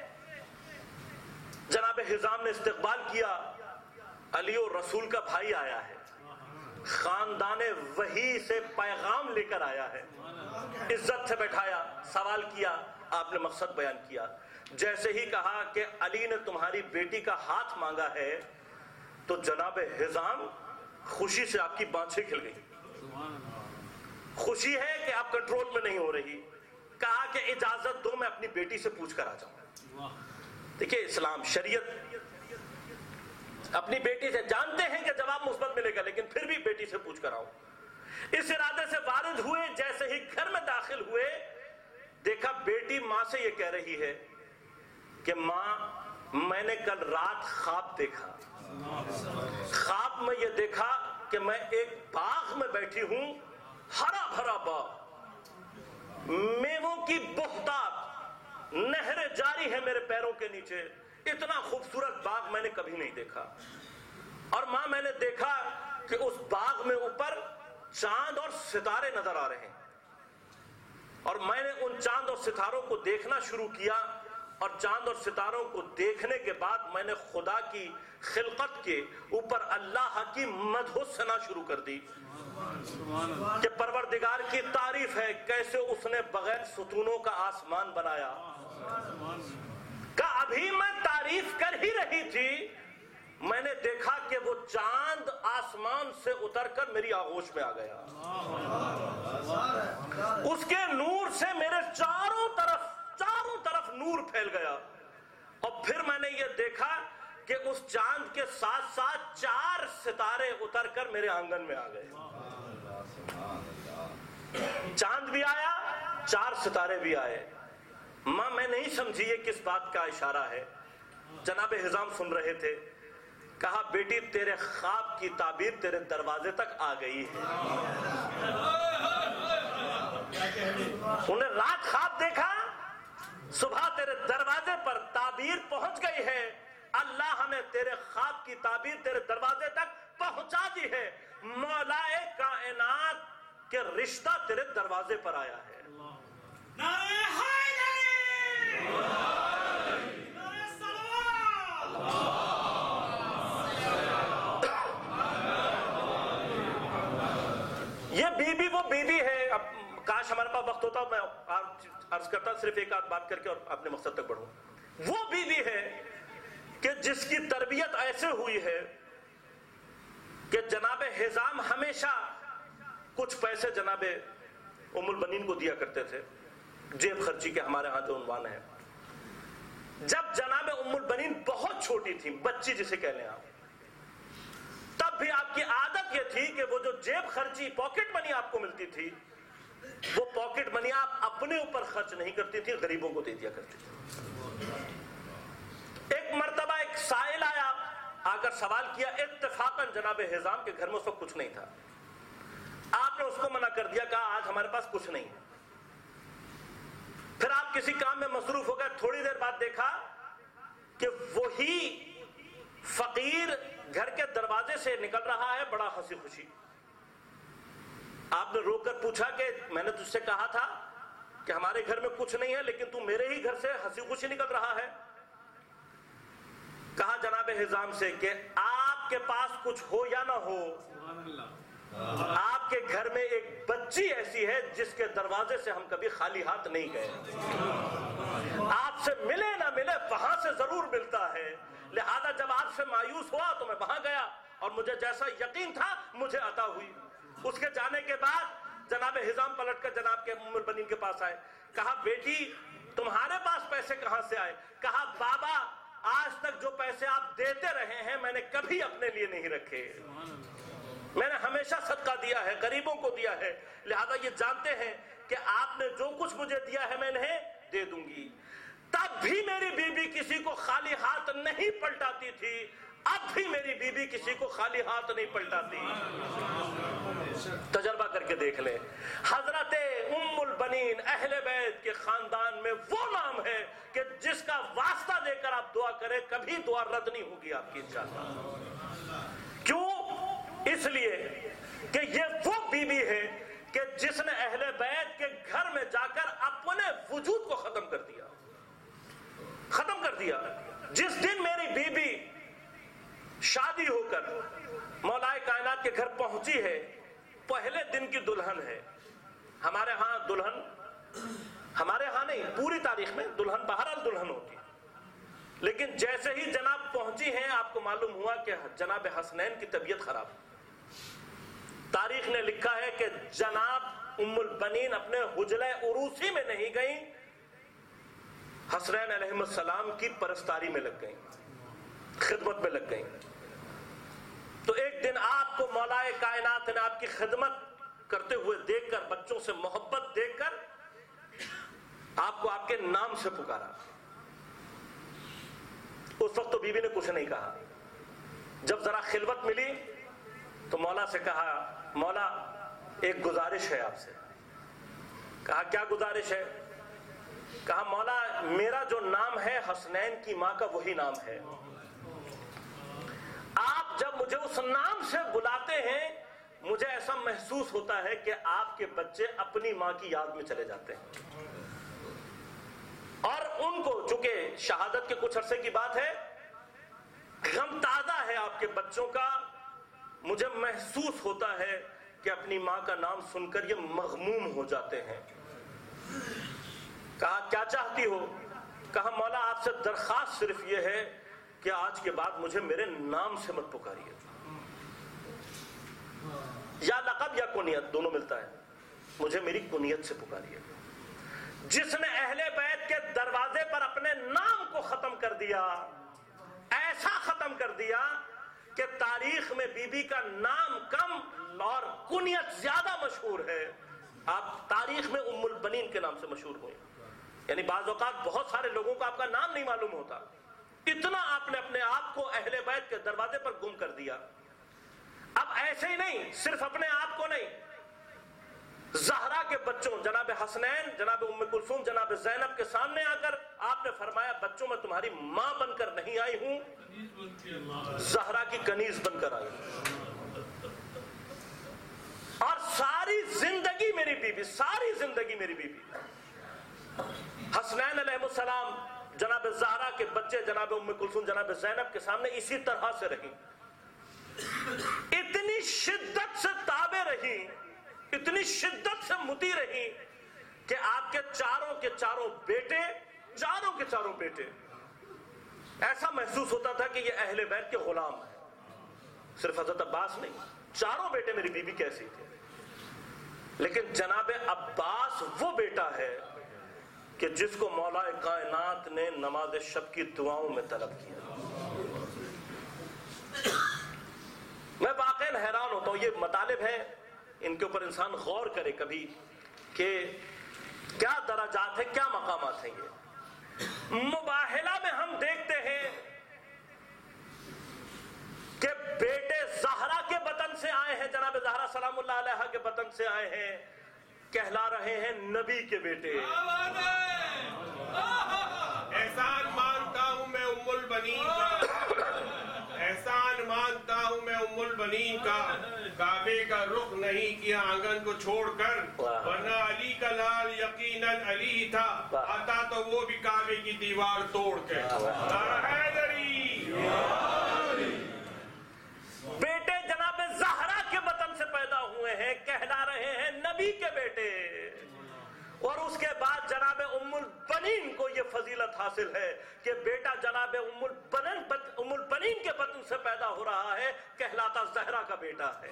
جناب حزام نے استقبال کیا، علی اور رسول کا بھائی آیا ہے، خاندان وحی سے پیغام لے کر آیا ہے، عزت سے بیٹھایا، سوال کیا، آپ نے مقصد بیان کیا۔ جیسے ہی کہا کہ علی نے تمہاری بیٹی کا ہاتھ مانگا ہے تو جناب حزام خوشی سے آپ کی بانچیں کھل گئی، خوشی ہے کہ آپ کنٹرول میں نہیں ہو رہی، کہا کہ اجازت دو میں اپنی بیٹی سے پوچھ کر آ جاؤں۔ دیکھیں اسلام شریعت، اپنی بیٹی سے جانتے ہیں کہ جواب مثبت ملے گا لیکن پھر بھی بیٹی سے پوچھ کر آؤں۔ اس ارادے سے وارد ہوئے، جیسے ہی گھر میں داخل ہوئے دیکھا بیٹی ماں سے یہ کہہ رہی ہے کہ ماں میں نے کل رات خواب دیکھا، خواب میں یہ دیکھا کہ میں ایک باغ میں بیٹھی ہوں، ہرا بھرا باغ، میووں کی بہتات، نہریں جاری ہیں میرے پیروں کے نیچے، اتنا خوبصورت باغ میں نے کبھی نہیں دیکھا۔ اور ماں میں نے دیکھا کہ اس باغ میں اوپر چاند اور ستارے نظر آ رہے ہیں، اور میں نے ان چاند اور ستاروں کو دیکھنا شروع کیا، اور چاند اور ستاروں کو دیکھنے کے بعد میں نے خدا کی خلقت کے اوپر اللہ کی مدح ثنا شروع کر دی کہ پروردگار کی تعریف ہے کیسے اس نے بغیر ستونوں کا آسمان بنایا۔ کہ ابھی میں تعریف کر ہی رہی تھی، میں نے دیکھا کہ وہ چاند آسمان سے اتر کر میری آغوش میں آ گیا، اس کے نور سے میرے چاروں طرف چاروں طرف نور پھیل گیا، اور پھر میں نے یہ دیکھا کہ اس چاند کے ساتھ ساتھ چار ستارے اتر کر میرے آنگن میں آ گئے، چاند بھی آیا، چار ستارے بھی آئے۔ ماں میں نہیں سمجھی یہ کس بات کا اشارہ ہے۔ جناب حزام سن رہے تھے، کہا بیٹی تیرے خواب کی تعبیر تیرے دروازے تک آ گئی ہے۔ انہیں رات خواب دیکھا، صبح تیرے دروازے پر تعبیر پہنچ گئی ہے، اللہ ہمیں تیرے خواب کی تعبیر تیرے دروازے تک پہنچا دی ہے، مولائے کائنات کے رشتہ تیرے دروازے پر آیا ہے۔ نعرہ حیدری، نعرہ صلوات۔ یہ بی بی وہ بی بی ہے، اب کاش ہمارے پاس وقت ہوتا، میں عرض کرتا صرف ایک آدھ بات کر کے اور اپنے مقصد تک بڑھوں۔ وہ بی بی ہے کہ جس کی تربیت ایسے ہوئی ہے کہ جناب حزام ہمیشہ کچھ پیسے جناب ام البنین کو دیا کرتے تھے، جیب خرچی کے ہمارے ہاں جو عنوان ہے۔ جب جناب ام البنین بہت چھوٹی تھی، بچی جسے کہہ لیں آپ، تب بھی آپ کی عادت یہ تھی کہ وہ جو جیب خرچی پاکٹ منی آپ کو ملتی تھی، وہ پاکٹ منی آپ اپنے اوپر خرچ نہیں کرتی تھی، غریبوں کو دے دیا کرتی تھی۔ ایک مرتبہ ایک سائل آیا، آ کر سوال کیا، اتفاقاً جناب حزام کے گھر میں اس وقت کچھ نہیں تھا، آپ نے اس کو منع کر دیا، کہا آج ہمارے پاس کچھ نہیں ہے۔ پھر آپ کسی کام میں مصروف ہو گئے، تھوڑی دیر بعد دیکھا کہ وہی فقیر گھر کے دروازے سے نکل رہا ہے بڑا ہنسی خوشی۔ آپ نے روک کر پوچھا کہ میں نے تجھ سے کہا تھا کہ ہمارے گھر میں کچھ نہیں ہے لیکن تو میرے ہی گھر سے ہنسی خوشی نکل رہا ہے۔ کہا جناب حزام سے کہ آپ کے پاس کچھ ہو یا نہ ہو، آپ کے گھر میں ایک بچی ایسی ہے جس کے دروازے سے ہم کبھی خالی ہاتھ نہیں گئے، آپ سے ملے نہ ملے وہاں سے ضرور ملتا ہے، لہذا جب آپ سے مایوس ہوا تو میں وہاں گیا اور مجھے جیسا یقین تھا مجھے عطا ہوئی۔ اس کے جانے کے بعد جناب حزام پلٹ کر جناب کے ام البنین کے پاس آئے، کہا بیٹی تمہارے پاس پیسے کہاں سے آئے؟ کہا بابا آج تک جو پیسے آپ دیتے رہے ہیں میں نے کبھی اپنے لیے نہیں رکھے، میں نے ہمیشہ صدقہ دیا ہے، غریبوں کو دیا ہے، لہذا یہ جانتے ہیں کہ آپ نے جو کچھ مجھے دیا ہے میں انہیں دے دوں گی۔ تب بھی میری بی بی کسی کو خالی ہاتھ نہیں پلٹاتی تھی، اب بھی میری بی بی کسی کو خالی ہاتھ نہیں پلٹاتی۔ تجربہ کر کے دیکھ لیں، حضرت ام البنین اہل بیت کے خاندان میں وہ نام ہے کہ جس کا واسطہ دے کر آپ دعا کریں کبھی دعا رد نہیں ہوگی آپ کی انشاءاللہ۔ کیوں؟ اس لیے کہ یہ وہ بی بی ہے کہ جس نے اہل بیت کے گھر میں جا کر اپنے وجود کو ختم کر دیا ختم کر دیا جس دن میری بی بی شادی ہو کر مولا کائنات کے گھر پہنچی ہے، پہلے دن کی دلہن ہے. ہمارے ہاں دلہن، ہمارے ہاں نہیں پوری تاریخ میں دلہن بہرحال دلہن ہوتی، لیکن جیسے ہی جناب پہنچی ہیں آپ کو معلوم ہوا کہ جناب حسنین کی طبیعت خراب. تاریخ نے لکھا ہے کہ جناب ام البنین اپنے حجرہ عروسی میں نہیں گئیں، حسنین علیہ السلام کی پرستاری میں لگ گئیں، خدمت میں لگ گئیں. تو ایک دن آپ کو مولا کائنات نے آپ کی خدمت کرتے ہوئے دیکھ کر، بچوں سے محبت دیکھ کر آپ کو آپ کے نام سے پکارا. اس وقت تو بیوی نے کچھ نہیں کہا. جب ذرا خلوت ملی تو مولا سے کہا، مولا ایک گزارش ہے آپ سے. کہا کیا گزارش ہے؟ کہا مولا میرا جو نام ہے حسنین کی ماں کا وہی نام ہے. آپ جب مجھے اس نام سے بلاتے ہیں مجھے ایسا محسوس ہوتا ہے کہ آپ کے بچے اپنی ماں کی یاد میں چلے جاتے ہیں، اور ان کو چونکہ شہادت کے کچھ عرصے کی بات ہے، غم تازہ ہے آپ کے بچوں کا. مجھے محسوس ہوتا ہے کہ اپنی ماں کا نام سن کر یہ مغموم ہو جاتے ہیں. کہا کیا چاہتی ہو؟ کہا مولا آپ سے درخواست صرف یہ ہے کہ آج کے بعد مجھے میرے نام سے مت پکاریے، یا لقب یا کنیت دونوں ملتا ہے، مجھے میری کنیت سے پکاریے. جس نے اہل بیت کے دروازے پر اپنے نام کو ختم کر دیا، ایسا ختم کر دیا کہ تاریخ میں بی بی کا نام کم اور کنیت زیادہ مشہور ہے. آپ تاریخ میں ام البنین کے نام سے مشہور ہوئے. یعنی بعض اوقات بہت سارے لوگوں کو آپ کا نام نہیں معلوم ہوتا، اتنا آپ نے اپنے آپ کو اہل بیت کے دروازے پر گم کر دیا. اب ایسے ہی نہیں، صرف اپنے آپ کو نہیں، زہرا کے بچوں جناب حسنین، جناب ام کلثوم، جناب زینب کے سامنے آ کر آپ نے فرمایا بچوں میں تمہاری ماں بن کر نہیں آئی ہوں، زہرا کی کنیز بن کر آئی ہوں. اور ساری زندگی میری بیوی، ساری زندگی میری بیوی حسنین علیہ السلام، جناب زہرا کے بچے جناب ام کلثوم، جناب زینب کے سامنے اسی طرح سے رہی. اتنی شدت سے تابع رہی، اتنی شدت سے مطیع رہی کہ آپ کے چاروں کے چاروں بیٹے، چاروں کے چاروں بیٹے ایسا محسوس ہوتا تھا کہ یہ اہل بیت کے غلام ہیں. صرف حضرت عباس نہیں، چاروں بیٹے میری بیوی کیسی تھے. لیکن جناب عباس وہ بیٹا ہے کہ جس کو مولا کائنات نے نماز شب کی دعاؤں میں طلب کیا. میں واقعاً حیران ہوتا ہوں، یہ مطالب ہیں، ان کے اوپر انسان غور کرے کبھی کہ کیا درجات ہیں، کیا مقامات ہیں. یہ مباہلہ میں ہم دیکھتے ہیں کہ بیٹے زہرا کے بطن سے آئے ہیں، جناب زہرا سلام اللہ علیہا کے بطن سے آئے ہیں، کہلا رہے ہیں نبی کے بیٹے. احسان مانتا ہوں میں ام البنین کا، احسان مانتا ہوں میں ام البنین کا، کعبے کا رخ نہیں کیا آنگن کو چھوڑ کر، ورنہ علی کا لال یقیناً علی تھا، آتا تو وہ بھی کعبے کی دیوار توڑ کے. بیٹے جناب زہرا کے بطن سے پیدا ہوئے ہیں، کہلا رہے ہیں نبی کے بیٹے. اور اس کے بعد جناب ام البنین کو یہ فضیلت حاصل ہے کہ بیٹا جناب ام البنین ام البنین کے بطن سے پیدا ہو رہا ہے، کہلاتا زہرا کا بیٹا ہے.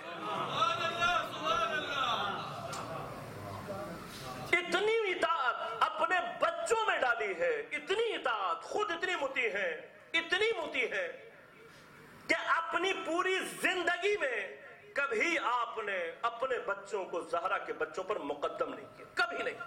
اتنی اطاعت اپنے بچوں میں ڈالی ہے، اتنی اطاعت، خود اتنی مطیع ہے، اتنی مطیع ہے کہ اپنی پوری زندگی میں کبھی آپ نے اپنے بچوں کو زہرا کے بچوں پر مقدم نہیں کیا، کبھی نہیں.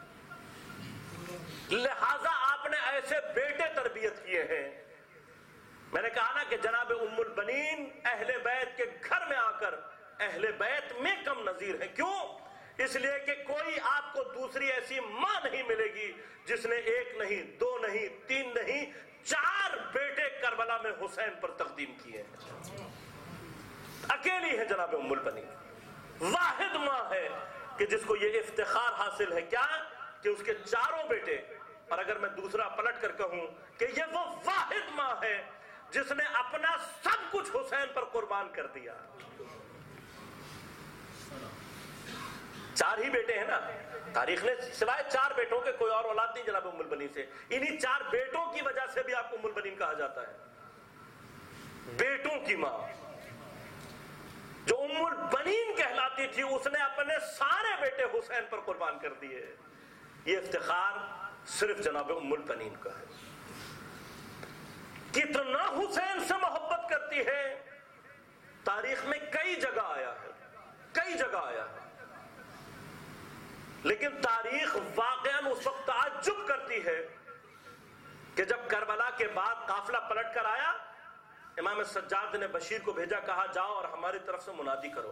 لہذا آپ نے ایسے بیٹے تربیت کیے ہیں. میں نے کہا نا کہ جناب ام البنین اہل بیت کے گھر میں آ کر اہل بیت میں کم نظیر ہیں. کیوں؟ اس لیے کہ کوئی آپ کو دوسری ایسی ماں نہیں ملے گی جس نے ایک نہیں، دو نہیں، تین نہیں، چار بیٹے کربلا میں حسین پر تقدیم کیے ہیں. اکیلی ہے جناب ام البنین، واحد ماں ہے کہ جس کو یہ افتخار حاصل ہے کیا کہ اس کے چاروں بیٹے، اور اگر میں دوسرا پلٹ کر کہوں کہ یہ وہ واحد ماں ہے جس نے اپنا سب کچھ حسین پر قربان کر دیا. چار ہی بیٹے ہیں نا، تاریخ نے سوائے چار بیٹوں کے کوئی اور اولاد نہیں جناب ام البنین سے. انہی چار بیٹوں کی وجہ سے بھی آپ کو ام البنین کہا جاتا ہے، بیٹوں کی ماں. جو ام البنین کہلاتی تھی اس نے اپنے سارے بیٹے حسین پر قربان کر دیے. یہ افتخار صرف جناب ام البنین کا ہے. کتنا حسین سے محبت کرتی ہے تاریخ میں کئی جگہ آیا ہے، کئی جگہ آیا ہے. لیکن تاریخ واقعاً اس وقت تعجب کرتی ہے کہ جب کربلا کے بعد قافلہ پلٹ کر آیا، امام سجاد نے بشیر کو بھیجا، کہا جاؤ اور ہماری طرف سے منادی کرو.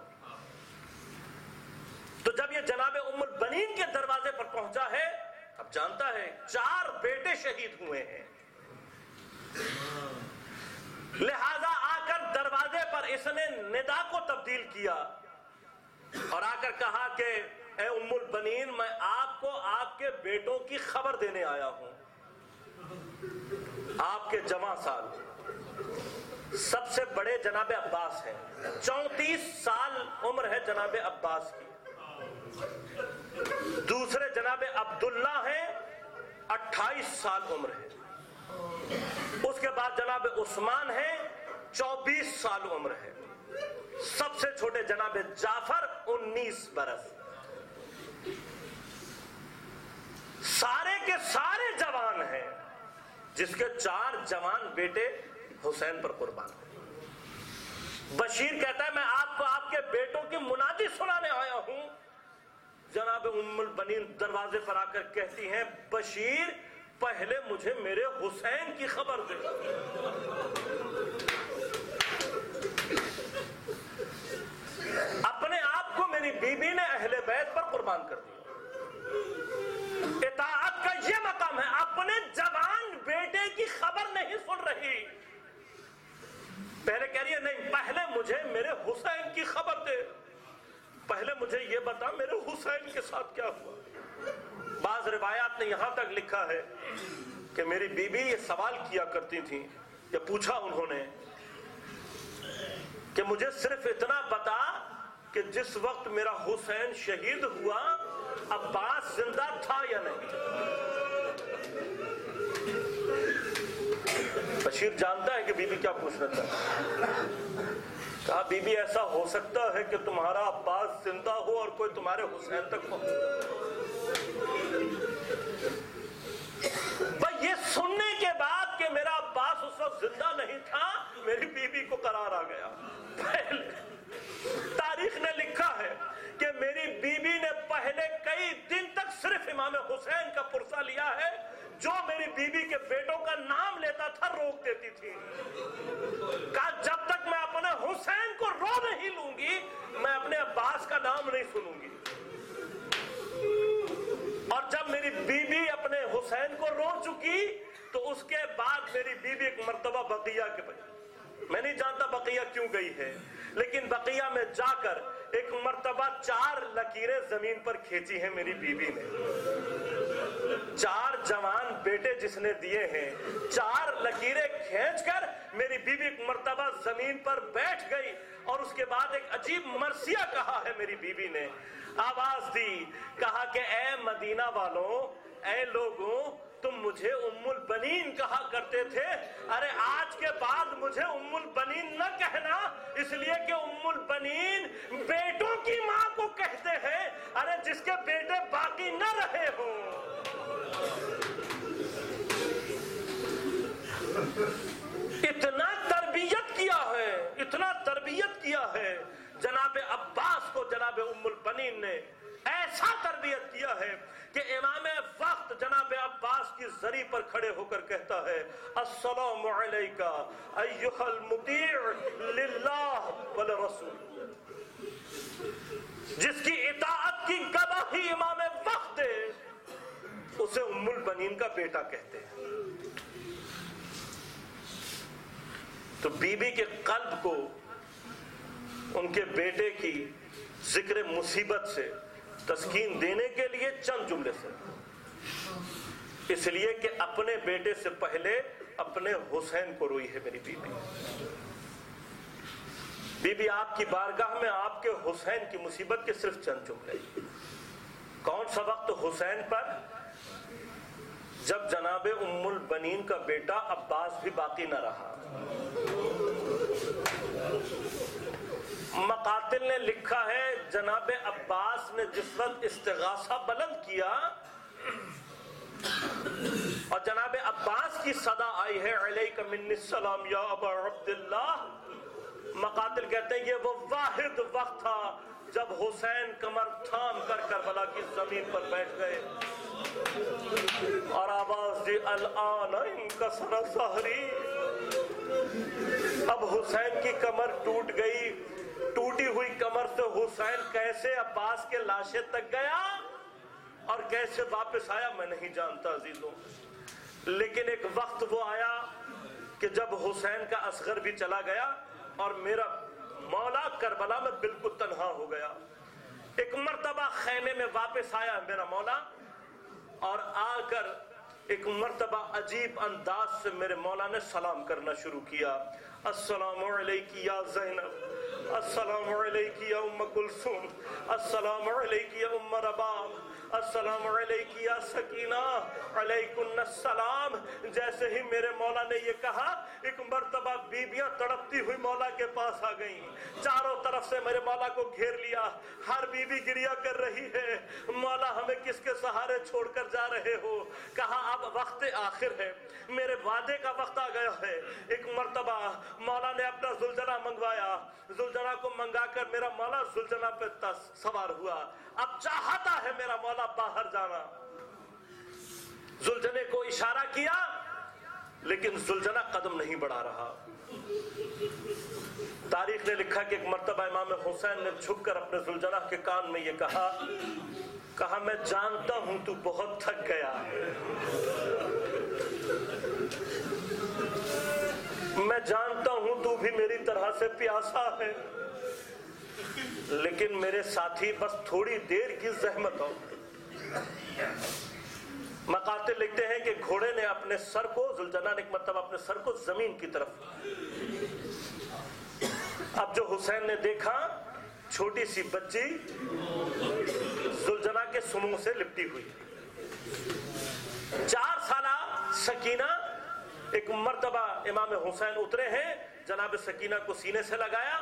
تو جب یہ جناب ام البنین کے دروازے پر پہنچا ہے، اب جانتا ہے چار بیٹے شہید ہوئے ہیں، لہذا آ کر دروازے پر اس نے ندا کو تبدیل کیا اور آ کر کہا کہ اے ام البنین، میں آپ کو آپ کے بیٹوں کی خبر دینے آیا ہوں. آپ کے جوان سال سب سے بڑے جناب عباس ہیں، چونتیس سال عمر ہے جناب عباس کی. دوسرے جناب عبداللہ ہیں، اٹھائیس سال عمر ہے. اس کے بعد جناب عثمان ہیں، چوبیس سال عمر ہے. سب سے چھوٹے جناب جعفر انیس برس. سارے کے سارے جوان ہیں، جس کے چار جوان بیٹے حسین پر قربان ہیں. بشیر کہتا ہے میں آپ کو آپ کے بیٹوں کی منادی سنانے آیا ہوں. جناب ام البنین دروازے پر آ کر کہتی ہیں بشیر پہلے مجھے میرے حسین کی خبر دے. اپنے آپ کو میری بی بی نے اہل بیت پر قربان کر دیا. اطاعت کا یہ مقام ہے، اپنے جوان بیٹے کی خبر نہیں سن رہی، پہلے کہہ رہی ہے نہیں پہلے مجھے میرے حسین کی خبر دے، پہلے مجھے یہ بتا میرے حسین کے ساتھ کیا ہوا. بعض روایات نے یہاں تک لکھا ہے کہ میری بی بی یہ سوال کیا کرتی تھی، یا پوچھا انہوں نے کہ مجھے صرف اتنا بتا کہ جس وقت میرا حسین شہید ہوا عباس زندہ تھا یا نہیں. بشیر جانتا ہے کہ بی بی کیا پوچھنا چاہتا ہے. کہا بی بی ایسا ہو سکتا ہے کہ تمہارا عباس زندہ ہو اور کوئی تمہارے حسین تک پہنچے. بھائی یہ سننے کے بعد کہ میرا عباس اس وقت زندہ نہیں تھا، میری بی بی کو قرار آ گیا. پہلے تاریخ نے لکھا ہے کہ میری بی بی نے پہلے کئی دن تک صرف امام حسین کا پرسہ لیا ہے. جو میری بی بی کے بیٹوں کا نام لیتا تھا روک دیتی تھی. کہا جب تک میں اپنے حسین کو رو نہیں لوں گی میں اپنے عباس کا نام نہیں سنوں گی. اور جب میری بی بی اپنے حسین کو رو چکی تو اس کے بعد میری بی بی ایک مرتبہ بقیہ کے پاس، میں نہیں جانتا بقیہ کیوں گئی ہے، لیکن بقیہ میں جا کر ایک مرتبہ چار لکیریں زمین پر کھینچی ہیں میری بی بی نے. چار جوان بیٹے جس نے دیے ہیں، چار لکیریں کھینچ کر میری بی بی ایک مرتبہ زمین پر بیٹھ گئی اور اس کے بعد ایک عجیب مرثیہ کہا ہے میری بی بی نے. آواز دی، کہا کہ اے مدینہ والوں، اے لوگوں، تم مجھے ام البنین کہا کرتے تھے، ارے آج کے بعد مجھے ام البنین نہ کہنا، اس لیے کہ ام البنین بیٹوں کی ماں کو کہتے ہیں، ارے جس کے بیٹے باقی نہ رہے ہوں. اتنا تربیت کیا ہے، اتنا تربیت کیا ہے جناب عباس کو جناب ام البنین نے، ایسا تربیت کیا ہے کہ امام وقت جناب عباس کی زری پر کھڑے ہو کر کہتا ہے السلام علیکہ ایھا المطیع للہ ولرسول. جس کی اطاعت کی گواہی امام وقت دے اسے ام البنین کا بیٹا کہتے ہیں. تو بی بی کے قلب کو ان کے بیٹے کی ذکر مصیبت سے تسکین دینے کے لیے چند جملے سے، اس لیے کہ اپنے بیٹے سے پہلے اپنے حسین کو روئی ہے میری بیوی۔ بی بی آپ کی بارگاہ میں آپ کے حسین کی مصیبت کے صرف چند جملے۔ کون سا وقت حسین پر؟ جب جناب ام البنین کا بیٹا عباس بھی باقی نہ رہا۔ مقاتل نے لکھا ہے جناب عباس نے جس وقت استغاثہ بلند کیا اور جناب عباس کی صدا آئی ہے علیک منی السلام یا ابا عبداللہ، مقاتل کہتے ہیں یہ وہ واحد وقت تھا جب حسین کمر تھام کر کربلا کی زمین پر بیٹھ گئے اور آواز دی الآن انکسر ظہری۔ اب حسین کی کمر ٹوٹ گئی، ٹوٹی ہوئی کمر سے حسین کیسے عباس کے لاشے تک گیا اور کیسے واپس آیا میں نہیں جانتا عزیزوں، لیکن ایک وقت وہ آیا کہ جب حسین کا اصغر بھی چلا گیا اور میرا مولا کربلا میں بالکل تنہا ہو گیا۔ ایک مرتبہ خیمے میں واپس آیا میرا مولا اور آ کر ایک مرتبہ عجیب انداز سے میرے مولا نے سلام کرنا شروع کیا، السلام علیکی یا زینب، السلام علیکی یا ام کلثوم، السلام علیکی یا ام رباب، السلام علیکی یا سکینہ، علیکن السلام۔ جیسے ہی میرے مولا نے یہ کہا ایک مرتبہ بیبیاں تڑپتی ہوئی مولا کے پاس آ گئیں، چاروں طرف سے میرے مولا کو گھیر لیا، ہر بیوی گریا کر رہی ہے، مولا ہمیں کس کے سہارے چھوڑ کر جا رہے ہو؟ کہا اب وقت آخر ہے، میرے وعدے کا وقت آ گیا ہے۔ ایک مرتبہ مولا نے اپنا زلجنہ منگوایا، زلجنہ کو منگا کر میرا مولا زلجنہ پہ سوار ہوا، اب چاہتا ہے میرا مولا باہر جانا۔ زلجنے کو اشارہ کیا لیکن زلجنہ قدم نہیں بڑھا رہا۔ تاریخ نے لکھا کہ ایک مرتبہ امام حسین نے جھک کر اپنے زلجنہ کے کان میں یہ کہا کہا میں جانتا ہوں تو بہت تھک گیا ہے، میں جانتا ہوں تو بھی میری طرح سے پیاسا ہے، لیکن میرے ساتھی بس تھوڑی دیر کی زحمت ہو۔ مقاتل لکھتے ہیں کہ گھوڑے نے اپنے سر کو، زلجنہ نے ایک مرتبہ اپنے سر کو زمین کی طرف، اب جو حسین نے دیکھا چھوٹی سی بچی زلجنہ کے سموں سے لپٹی ہوئی، چار سالہ سکینہ۔ ایک مرتبہ امام حسین اترے ہیں، جناب سکینہ کو سینے سے لگایا،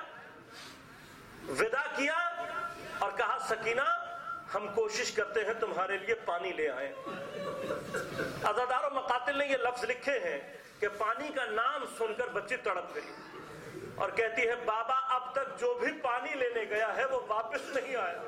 وداع کیا اور کہا سکینہ ہم کوشش کرتے ہیں تمہارے لیے پانی لے آئیں۔ عزادار و مقاتل نے یہ لفظ لکھے ہیں کہ پانی کا نام سن کر بچی تڑپ گئی اور کہتی ہے بابا اب تک جو بھی پانی لینے گیا ہے وہ واپس نہیں آیا۔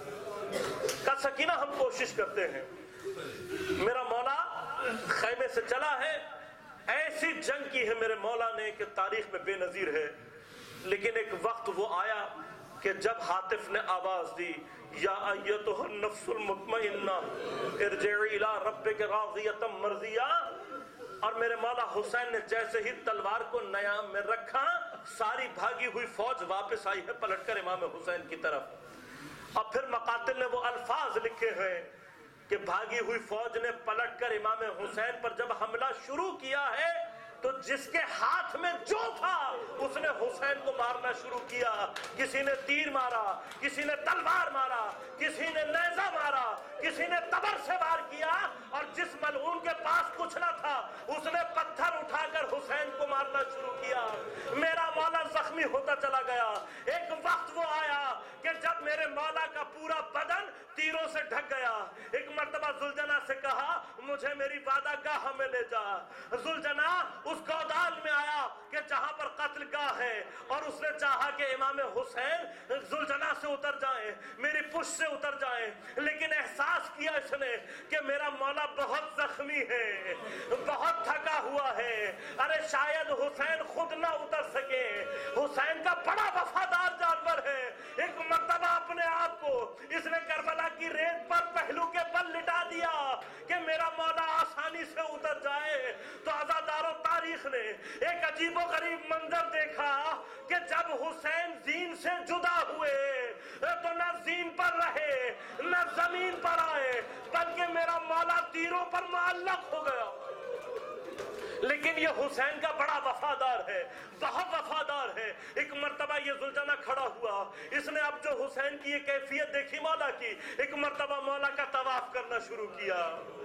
کہا سکینہ ہم کوشش کرتے ہیں۔ میرا مولا خیمے سے چلا ہے، ایسی جنگ کی ہے میرے مولا نے کہ تاریخ میں بے نظیر ہے، لیکن ایک وقت وہ آیا کہ جب حاطف نے آواز دی یا ایتھا النفس المطمئنہ ارجعی الی ربک راضیۃ مرضیہ، اور میرے مولا حسین نے جیسے ہی تلوار کو نیام میں رکھا ساری بھاگی ہوئی فوج واپس آئی ہے پلٹ کر امام حسین کی طرف۔ اور پھر مقاتل نے وہ الفاظ لکھے ہیں کہ بھاگی ہوئی فوج نے پلٹ کر امام حسین پر جب حملہ شروع کیا ہے تو جس کے ہاتھ میں جو تھا اس نے حسین کو مارنا شروع کیا، کسی نے تیر مارا، کسی نے تلوار مارا، کسی نے نیزہ مارا، کسی نے تبر سے وار کیا، اور جس ملعون کے پاس کچھ نہ تھا اس نے پتھر اٹھا کر حسین کو مارنا شروع کیا۔ میرا مولا زخمی ہوتا چلا گیا۔ ایک وقت وہ آیا کہ جب میرے مولا کا پورا بدن تیروں سے ڈھک گیا۔ ایک مرتبہ زلجنہ سے کہا مجھے میری وعدہ گاہ میں لے جا۔ زلجنہ اس گودال میں آیا کہ جہاں پر قتل گاہ ہے، اور اس نے چاہا کہ امام حسین زلجنہ سے اتر جائیں، میری پشت سے اتر جائیں، لیکن احساس کیا اس نے کہ میرا مولا بہت زخمی ہے، بہت تھکا ہوا ہے، ارے شاید حسین خود نہ اتر سکے، حسین کا بڑا وفادار جانور ہے۔ ایک مرتبہ اپنے آپ کو اس نے کربلا کی ریت پر پہلو کے بل لٹا دیا کہ میرا مولا آسانی سے اتر جائے۔ تو عزادارو تاریخ نے ایک عجیب و غریب منظر دیکھا کہ جب حسین زین سے جدا ہوئے تو نہ زین پر رہے نہ زمین پر آئے، بلکہ میرا مولا تیروں پر معلق ہو گیا۔ لیکن یہ حسین کا بڑا وفادار ہے، بہت وفادار ہے۔ ایک مرتبہ یہ ذوالجناح کھڑا ہوا، اس نے اب جو حسین کی یہ کیفیت دیکھی مولا کی، ایک مرتبہ مولا کا طواف کرنا شروع کیا،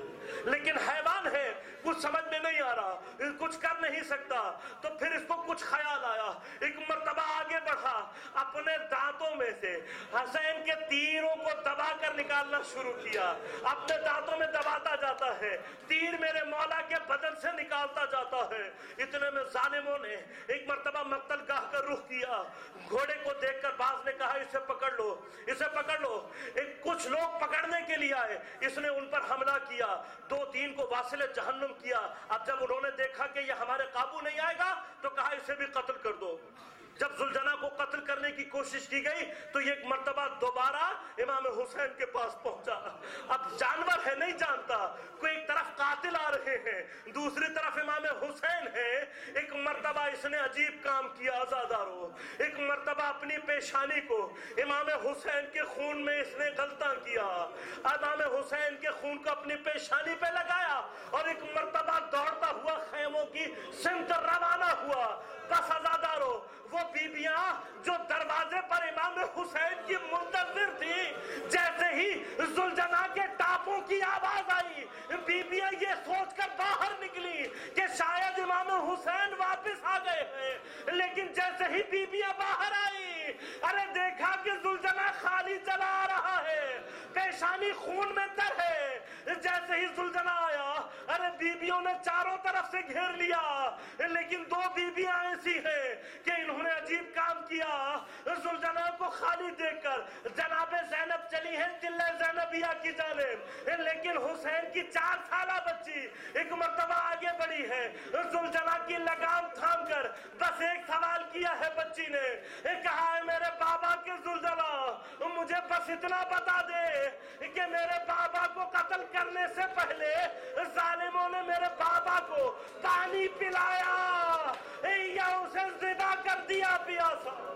لیکن حیوان ہے، کچھ سمجھ میں نہیں آ رہا، کچھ کر نہیں سکتا۔ تو پھر اس کو کچھ خیال آیا، ایک مرتبہ آگے بڑھا، اپنے دانتوں میں سے حسین کے تیروں کو دبا کر نکالنا شروع کیا، اپنے دانتوں میں دباتا جاتا ہے، تیر میرے مولا کے بدن سے نکالتا جاتا ہے۔ اتنے میں ظالموں نے ایک مرتبہ مقتل گاہ کا رخ کیا، گھوڑے کو دیکھ کر باز نے کہا اسے پکڑ لو، اسے پکڑ لو۔ ایک کچھ لوگ پکڑنے کے لیے آئے، اس نے ان پر حملہ کیا، دو تین کو واصل جہنم کیا۔ اب جب انہوں نے دیکھا کہ یہ ہمارے قابو نہیں آئے گا تو کہا اسے بھی قتل کر دو۔ جب ذوالجناح کو قتل کرنے کی کوشش کی گئی تو یہ ایک مرتبہ دوبارہ امام حسین کے پاس پہنچا۔ اب جانور ہے، نہیں جانتا، کوئی ایک طرف قاتل آ رہے ہیں، دوسری طرف امام حسین ہیں۔ ایک مرتبہ اس نے عجیب کام کیا عزادارو، ایک مرتبہ اپنی پیشانی کو امام حسین کے خون میں اس نے غلطاں کیا، امام حسین کے خون کو اپنی پیشانی پہ لگایا اور ایک مرتبہ دوڑتا ہوا خیموں کی سمت روانہ ہوا۔ بس عزادارو، وہ بیبیاں جو دروازے پر امام حسین کی منتظر تھی، جیسے ہی ذوالجناح کے ٹاپوں کی آواز آئی، بیبیاں یہ سوچ کر باہر نکلی کہ شاید امام حسین واپس آ گئے ہیں، لیکن جیسے ہی بیبیاں باہر آئی، ارے دیکھا کہ ذوالجناح خالی چلا آ رہا ہے، پیشانی خون میں تر ہے۔ جیسے ہی ذوالجناح آیا، ارے بیبیوں نے چاروں طرف سے گھیر لیا، لیکن دو بیبیاں ایسی ہیں کہ انہوں نے عجیب کام کیا۔ ذوالجناح کو خالی دیکھ کر جناب زینب چلی ہے قلعہ زینبیہ کی جانب، لیکن حسین کی چار سالہ بچی ایک مرتبہ آگے بڑھی ہے، ذوالجناح کی لگام تھام کر بس ایک سوال کیا ہے بچی نے، کہا ہے میرے بابا کے ذوالجناح مجھے بس اتنا بتا دے کہ میرے بابا کو قتل کرنے سے پہلے ظالموں نے میرے بابا کو پانی پلایا یا اسے ذبح کر دیا پیاسا۔